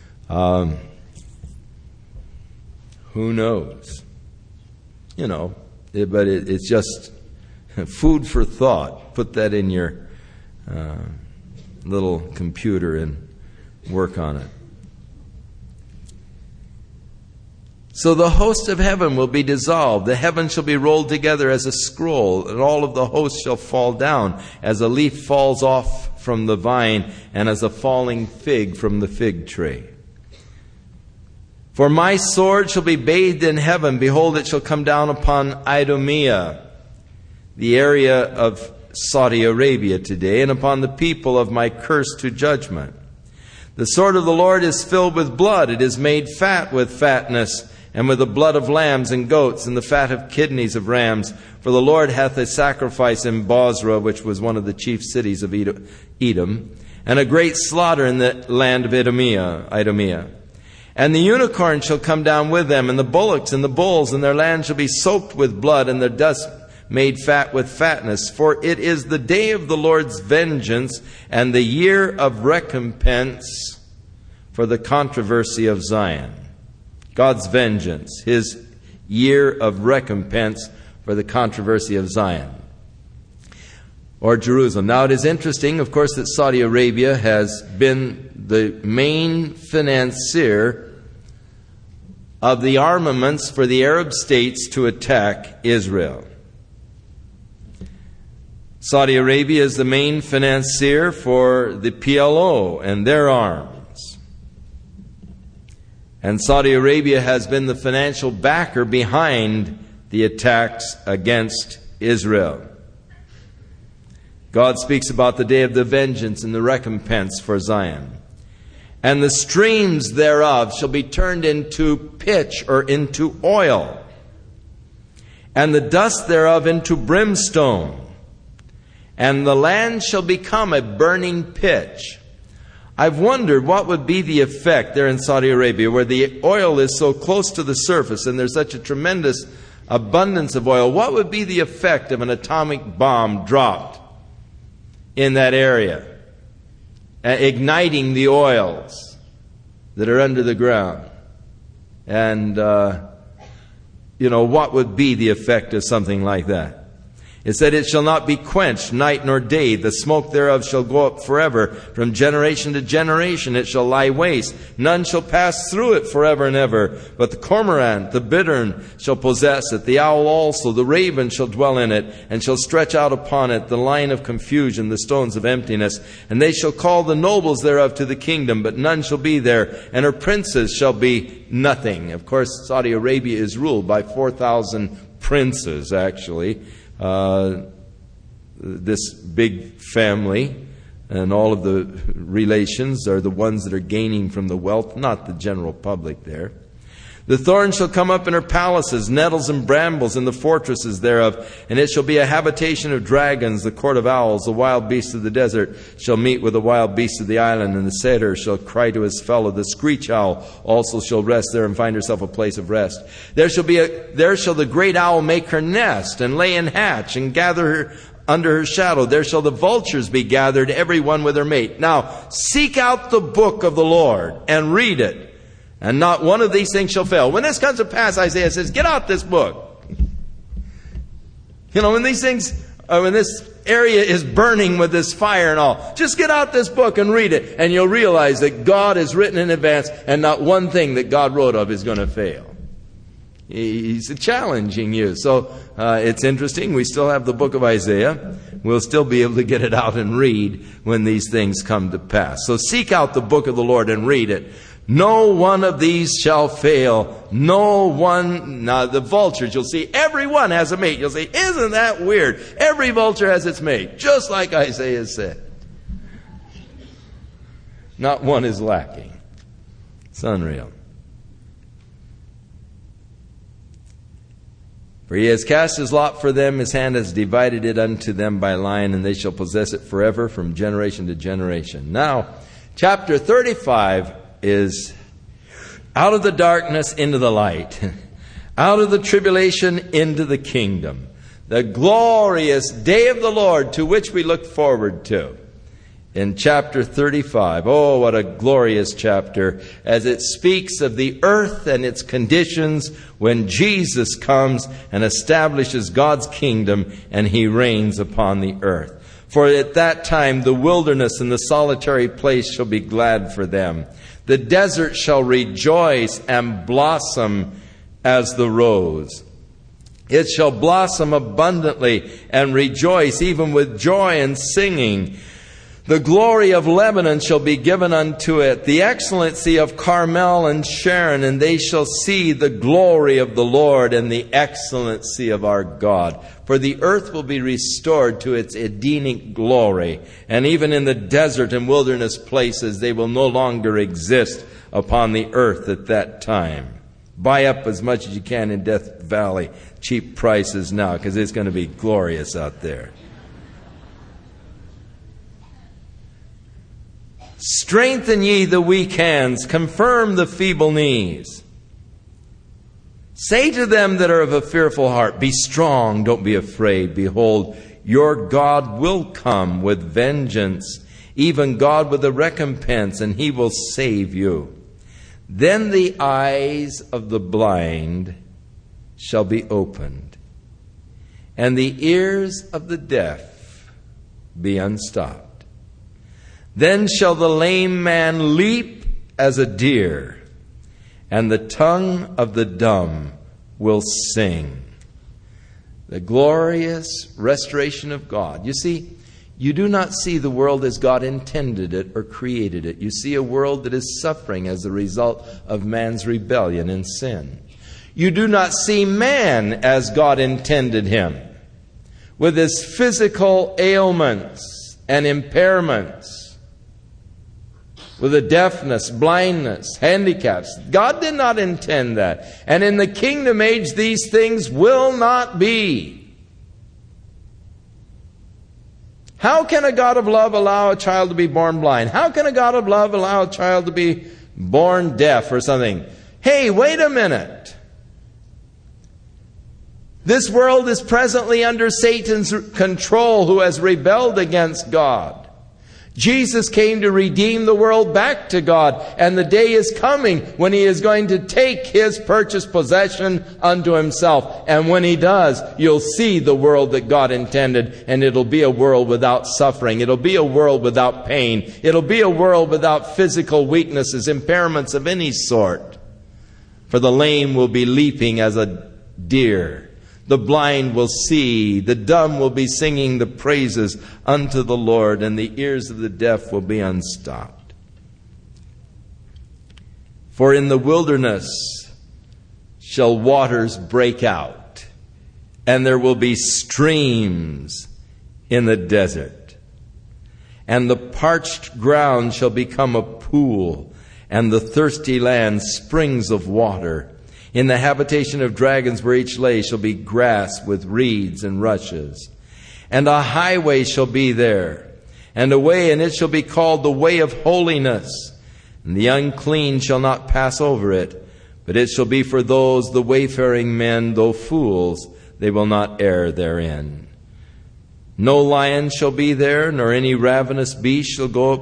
Who knows? You know, but it's just food for thought. Put that in your little computer and work on it. So the host of heaven will be dissolved. The heavens shall be rolled together as a scroll, and all of the hosts shall fall down, as a leaf falls off from the vine, and as a falling fig from the fig tree. For my sword shall be bathed in heaven. Behold, it shall come down upon Idumea, the area of Saudi Arabia today, and upon the people of my curse to judgment. The sword of the Lord is filled with blood. It is made fat with fatness, and with the blood of lambs and goats, and the fat of kidneys of rams. For the Lord hath a sacrifice in Bozrah, which was one of the chief cities of Edom, and a great slaughter in the land of Idumea. And the unicorn shall come down with them, and the bullocks and the bulls, and their land shall be soaked with blood, and their dust made fat with fatness. For it is the day of the Lord's vengeance, and the year of recompense for the controversy of Zion. God's vengeance, His year of recompense for the controversy of Zion, or Jerusalem. Now it is interesting, of course, that Saudi Arabia has been the main financier of the armaments for the Arab states to attack Israel. Saudi Arabia is the main financier for the PLO and their arms. And Saudi Arabia has been the financial backer behind the attacks against Israel. God speaks about the day of the vengeance and the recompense for Zion. And the streams thereof shall be turned into pitch, or into oil, and the dust thereof into brimstone, and the land shall become a burning pitch. I've wondered what would be the effect there in Saudi Arabia, where the oil is so close to the surface and there's such a tremendous abundance of oil. What would be the effect of an atomic bomb dropped in that area, igniting the oils that are under the ground? And, what would be the effect of something like that? It said, it shall not be quenched night nor day. The smoke thereof shall go up forever. From generation to generation it shall lie waste. None shall pass through it forever and ever. But the cormorant, the bittern, shall possess it. The owl also, the raven shall dwell in it, and shall stretch out upon it the line of confusion, the stones of emptiness. And they shall call the nobles thereof to the kingdom, but none shall be there. And her princes shall be nothing. Of course, Saudi Arabia is ruled by 4,000 princes, actually. This big family, and all of the relations are the ones that are gaining from the wealth, not the general public there. The thorn shall come up in her palaces, nettles and brambles in the fortresses thereof, and it shall be a habitation of dragons, the court of owls. The wild beasts of the desert shall meet with the wild beasts of the island, and the satyr shall cry to his fellow. The screech owl also shall rest there and find herself a place of rest. There shall the great owl make her nest, and lay in hatch, and gather her under her shadow. There shall the vultures be gathered, every one with her mate. Now seek out the book of the Lord and read it, and not one of these things shall fail. When this comes to pass, Isaiah says, get out this book. When these things, when this area is burning with this fire and all, just get out this book and read it, and you'll realize that God has written in advance, and not one thing that God wrote of is going to fail. He's challenging you. So it's interesting. We still have the book of Isaiah. We'll still be able to get it out and read when these things come to pass. So seek out the book of the Lord and read it. No one of these shall fail. No one. Now the vultures, you'll see every one has a mate. You'll say, isn't that weird? Every vulture has its mate, just like Isaiah said. Not one is lacking. It's unreal. For he has cast his lot for them, his hand has divided it unto them by line, and they shall possess it forever from generation to generation. Now, chapter 35 is out of the darkness into the light, out of the tribulation into the kingdom, the glorious day of the Lord to which we look forward to. In chapter 35, oh, what a glorious chapter, as it speaks of the earth and its conditions when Jesus comes and establishes God's kingdom and he reigns upon the earth. For at that time the wilderness and the solitary place shall be glad for them. The desert shall rejoice and blossom as the rose. It shall blossom abundantly and rejoice, even with joy and singing. The glory of Lebanon shall be given unto it, the excellency of Carmel and Sharon, and they shall see the glory of the Lord and the excellency of our God. For the earth will be restored to its Edenic glory, and even in the desert and wilderness places they will no longer exist upon the earth at that time. Buy up as much as you can in Death Valley, cheap prices now, because it's going to be glorious out there. Strengthen ye the weak hands, confirm the feeble knees. Say to them that are of a fearful heart, be strong, don't be afraid. Behold, your God will come with vengeance, even God with a recompense, and he will save you. Then the eyes of the blind shall be opened, and the ears of the deaf be unstopped. Then shall the lame man leap as a deer, and the tongue of the dumb will sing. The glorious restoration of God. You see, you do not see the world as God intended it or created it. You see a world that is suffering as a result of man's rebellion and sin. You do not see man as God intended him, with his physical ailments and impairments, with a deafness, blindness, handicaps. God did not intend that. And in the kingdom age, these things will not be. How can a God of love allow a child to be born blind? How can a God of love allow a child to be born deaf or something? Hey, wait a minute. This world is presently under Satan's control, who has rebelled against God. Jesus came to redeem the world back to God, and the day is coming when he is going to take his purchased possession unto himself. And when he does, you'll see the world that God intended, and it'll be a world without suffering. It'll be a world without pain. It'll be a world without physical weaknesses, impairments of any sort. For the lame will be leaping as a deer. The blind will see, the dumb will be singing the praises unto the Lord, and the ears of the deaf will be unstopped. For in the wilderness shall waters break out, and there will be streams in the desert. And the parched ground shall become a pool, and the thirsty land springs of water. In the habitation of dragons where each lay shall be grass with reeds and rushes. And a highway shall be there, and a way, and it shall be called the way of holiness. And the unclean shall not pass over it, but it shall be for those, the wayfaring men, though fools, they will not err therein. No lion shall be there, nor any ravenous beast shall go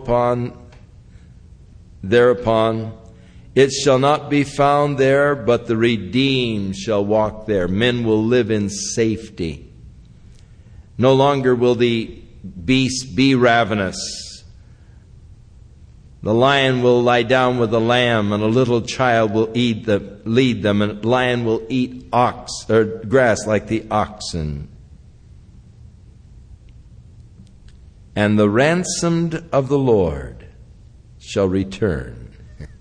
thereupon. It shall not be found there, but the redeemed shall walk there. Men will live in safety. No longer will the beast be ravenous. The lion will lie down with the lamb, and a little child will lead them, and the lion will eat grass like the oxen. And the ransomed of the Lord shall return.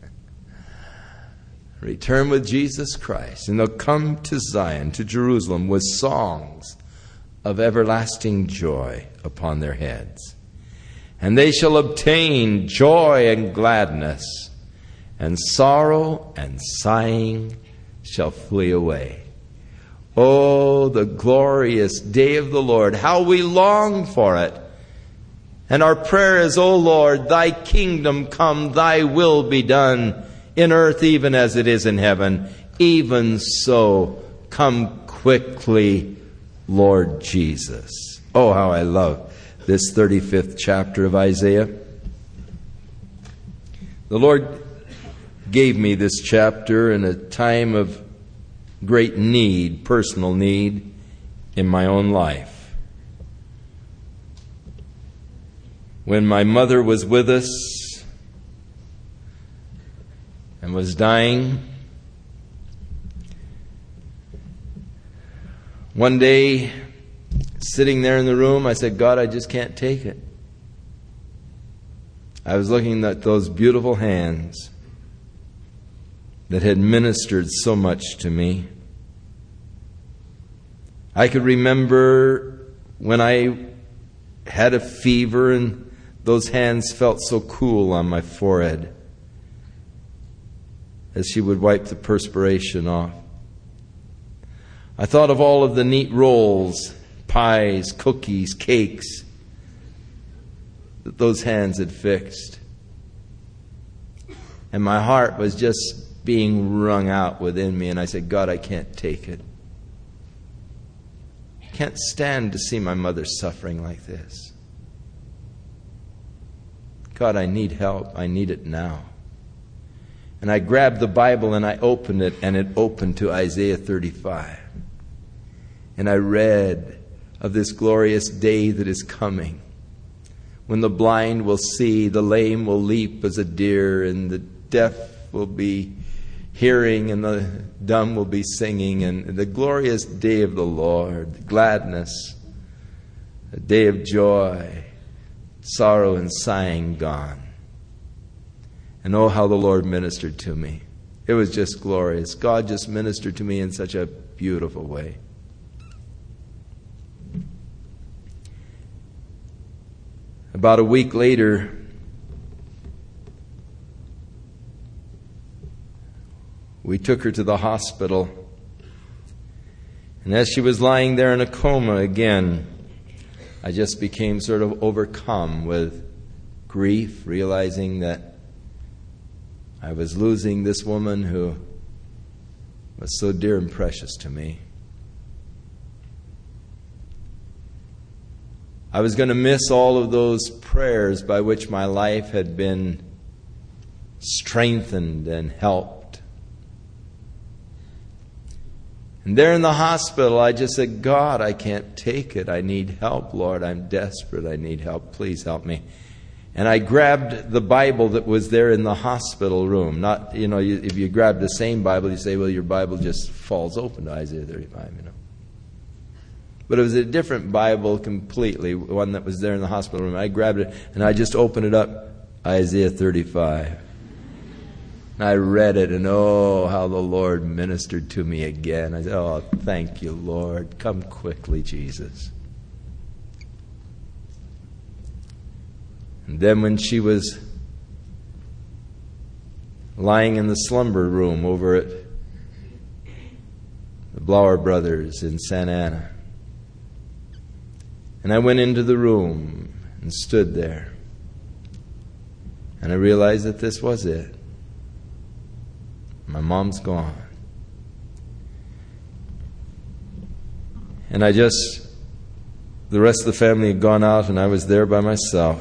Return with Jesus Christ, and they'll come to Zion, to Jerusalem, with songs of everlasting joy upon their heads. And they shall obtain joy and gladness, and sorrow and sighing shall flee away. Oh, the glorious day of the Lord, how we long for it. And our prayer is, O Lord, thy kingdom come, thy will be done, in earth even as it is in heaven. Even so, come quickly, Lord Jesus. Oh, how I love this 35th chapter of Isaiah. The Lord gave me this chapter in a time of great need, personal need, in my own life. When my mother was with us and was dying, one day, sitting there in the room, I said, God, I just can't take it. I was looking at those beautiful hands that had ministered so much to me. I could remember when I had a fever and those hands felt so cool on my forehead as she would wipe the perspiration off. I thought of all of the neat rolls, pies, cookies, cakes that those hands had fixed. And my heart was just being wrung out within me, and I said, God, I can't take it. I can't stand to see my mother suffering like this. God, I need help. I need it now. And I grabbed the Bible and I opened it, and it opened to Isaiah 35. And I read of this glorious day that is coming, when the blind will see, the lame will leap as a deer, and the deaf will be hearing, and the dumb will be singing, and the glorious day of the Lord, the gladness, a day of joy, sorrow and sighing gone. And oh, how the Lord ministered to me. It was just glorious. God just ministered to me in such a beautiful way. About a week later, we took her to the hospital. And as she was lying there in a coma again, I just became sort of overcome with grief, realizing that I was losing this woman who was so dear and precious to me. I was going to miss all of those prayers by which my life had been strengthened and helped. And there in the hospital, I just said, God, I can't take it. I need help, Lord. I'm desperate. I need help. Please help me. And I grabbed the Bible that was there in the hospital room. Not, if you grab the same Bible, you say, well, your Bible just falls open to Isaiah 35, But it was a different Bible completely, one that was there in the hospital room. I grabbed it and I just opened it up, Isaiah 35. And I read it, and oh, how the Lord ministered to me again. I said, oh, thank you, Lord. Come quickly, Jesus. And then when she was lying in the slumber room over at the Blower Brothers in Santa Ana, and I went into the room and stood there, and I realized that this was it. My mom's gone. And the rest of the family had gone out, and I was there by myself.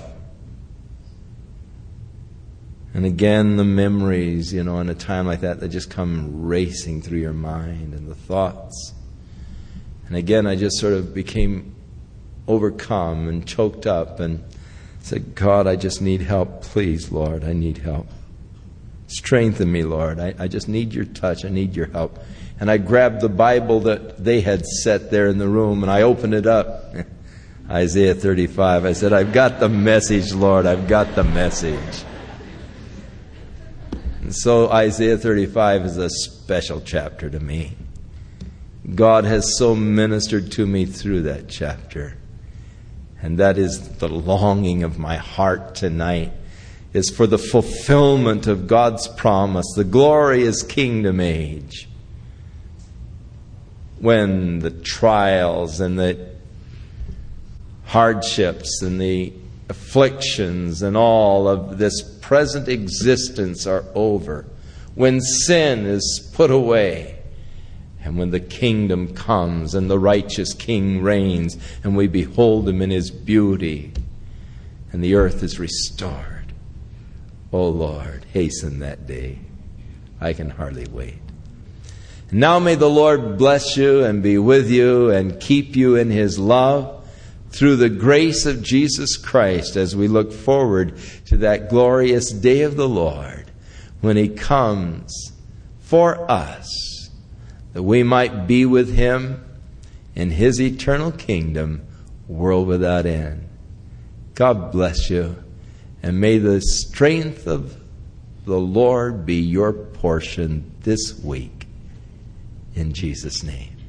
And again, the memories, in a time like that, they just come racing through your mind, and the thoughts. And again, I just sort of became overcome and choked up and said, God, I just need help. Please, Lord, I need help. Strengthen me, Lord. I just need your touch. I need your help. And I grabbed the Bible that they had set there in the room, and I opened it up. Isaiah 35. I said, I've got the message, Lord. I've got the message. And so Isaiah 35 is a special chapter to me. God has so ministered to me through that chapter. And that is the longing of my heart tonight, is for the fulfillment of God's promise, the glorious kingdom age, when the trials and the hardships and the afflictions and all of this present existence are over, when sin is put away, and when the kingdom comes and the righteous King reigns and we behold Him in His beauty and the earth is restored. Oh Lord, hasten that day. I can hardly wait. Now may the Lord bless you and be with you and keep you in His love through the grace of Jesus Christ, as we look forward to that glorious day of the Lord when He comes for us, that we might be with Him in His eternal kingdom, world without end. God bless you, and may the strength of the Lord be your portion this week. In Jesus' name.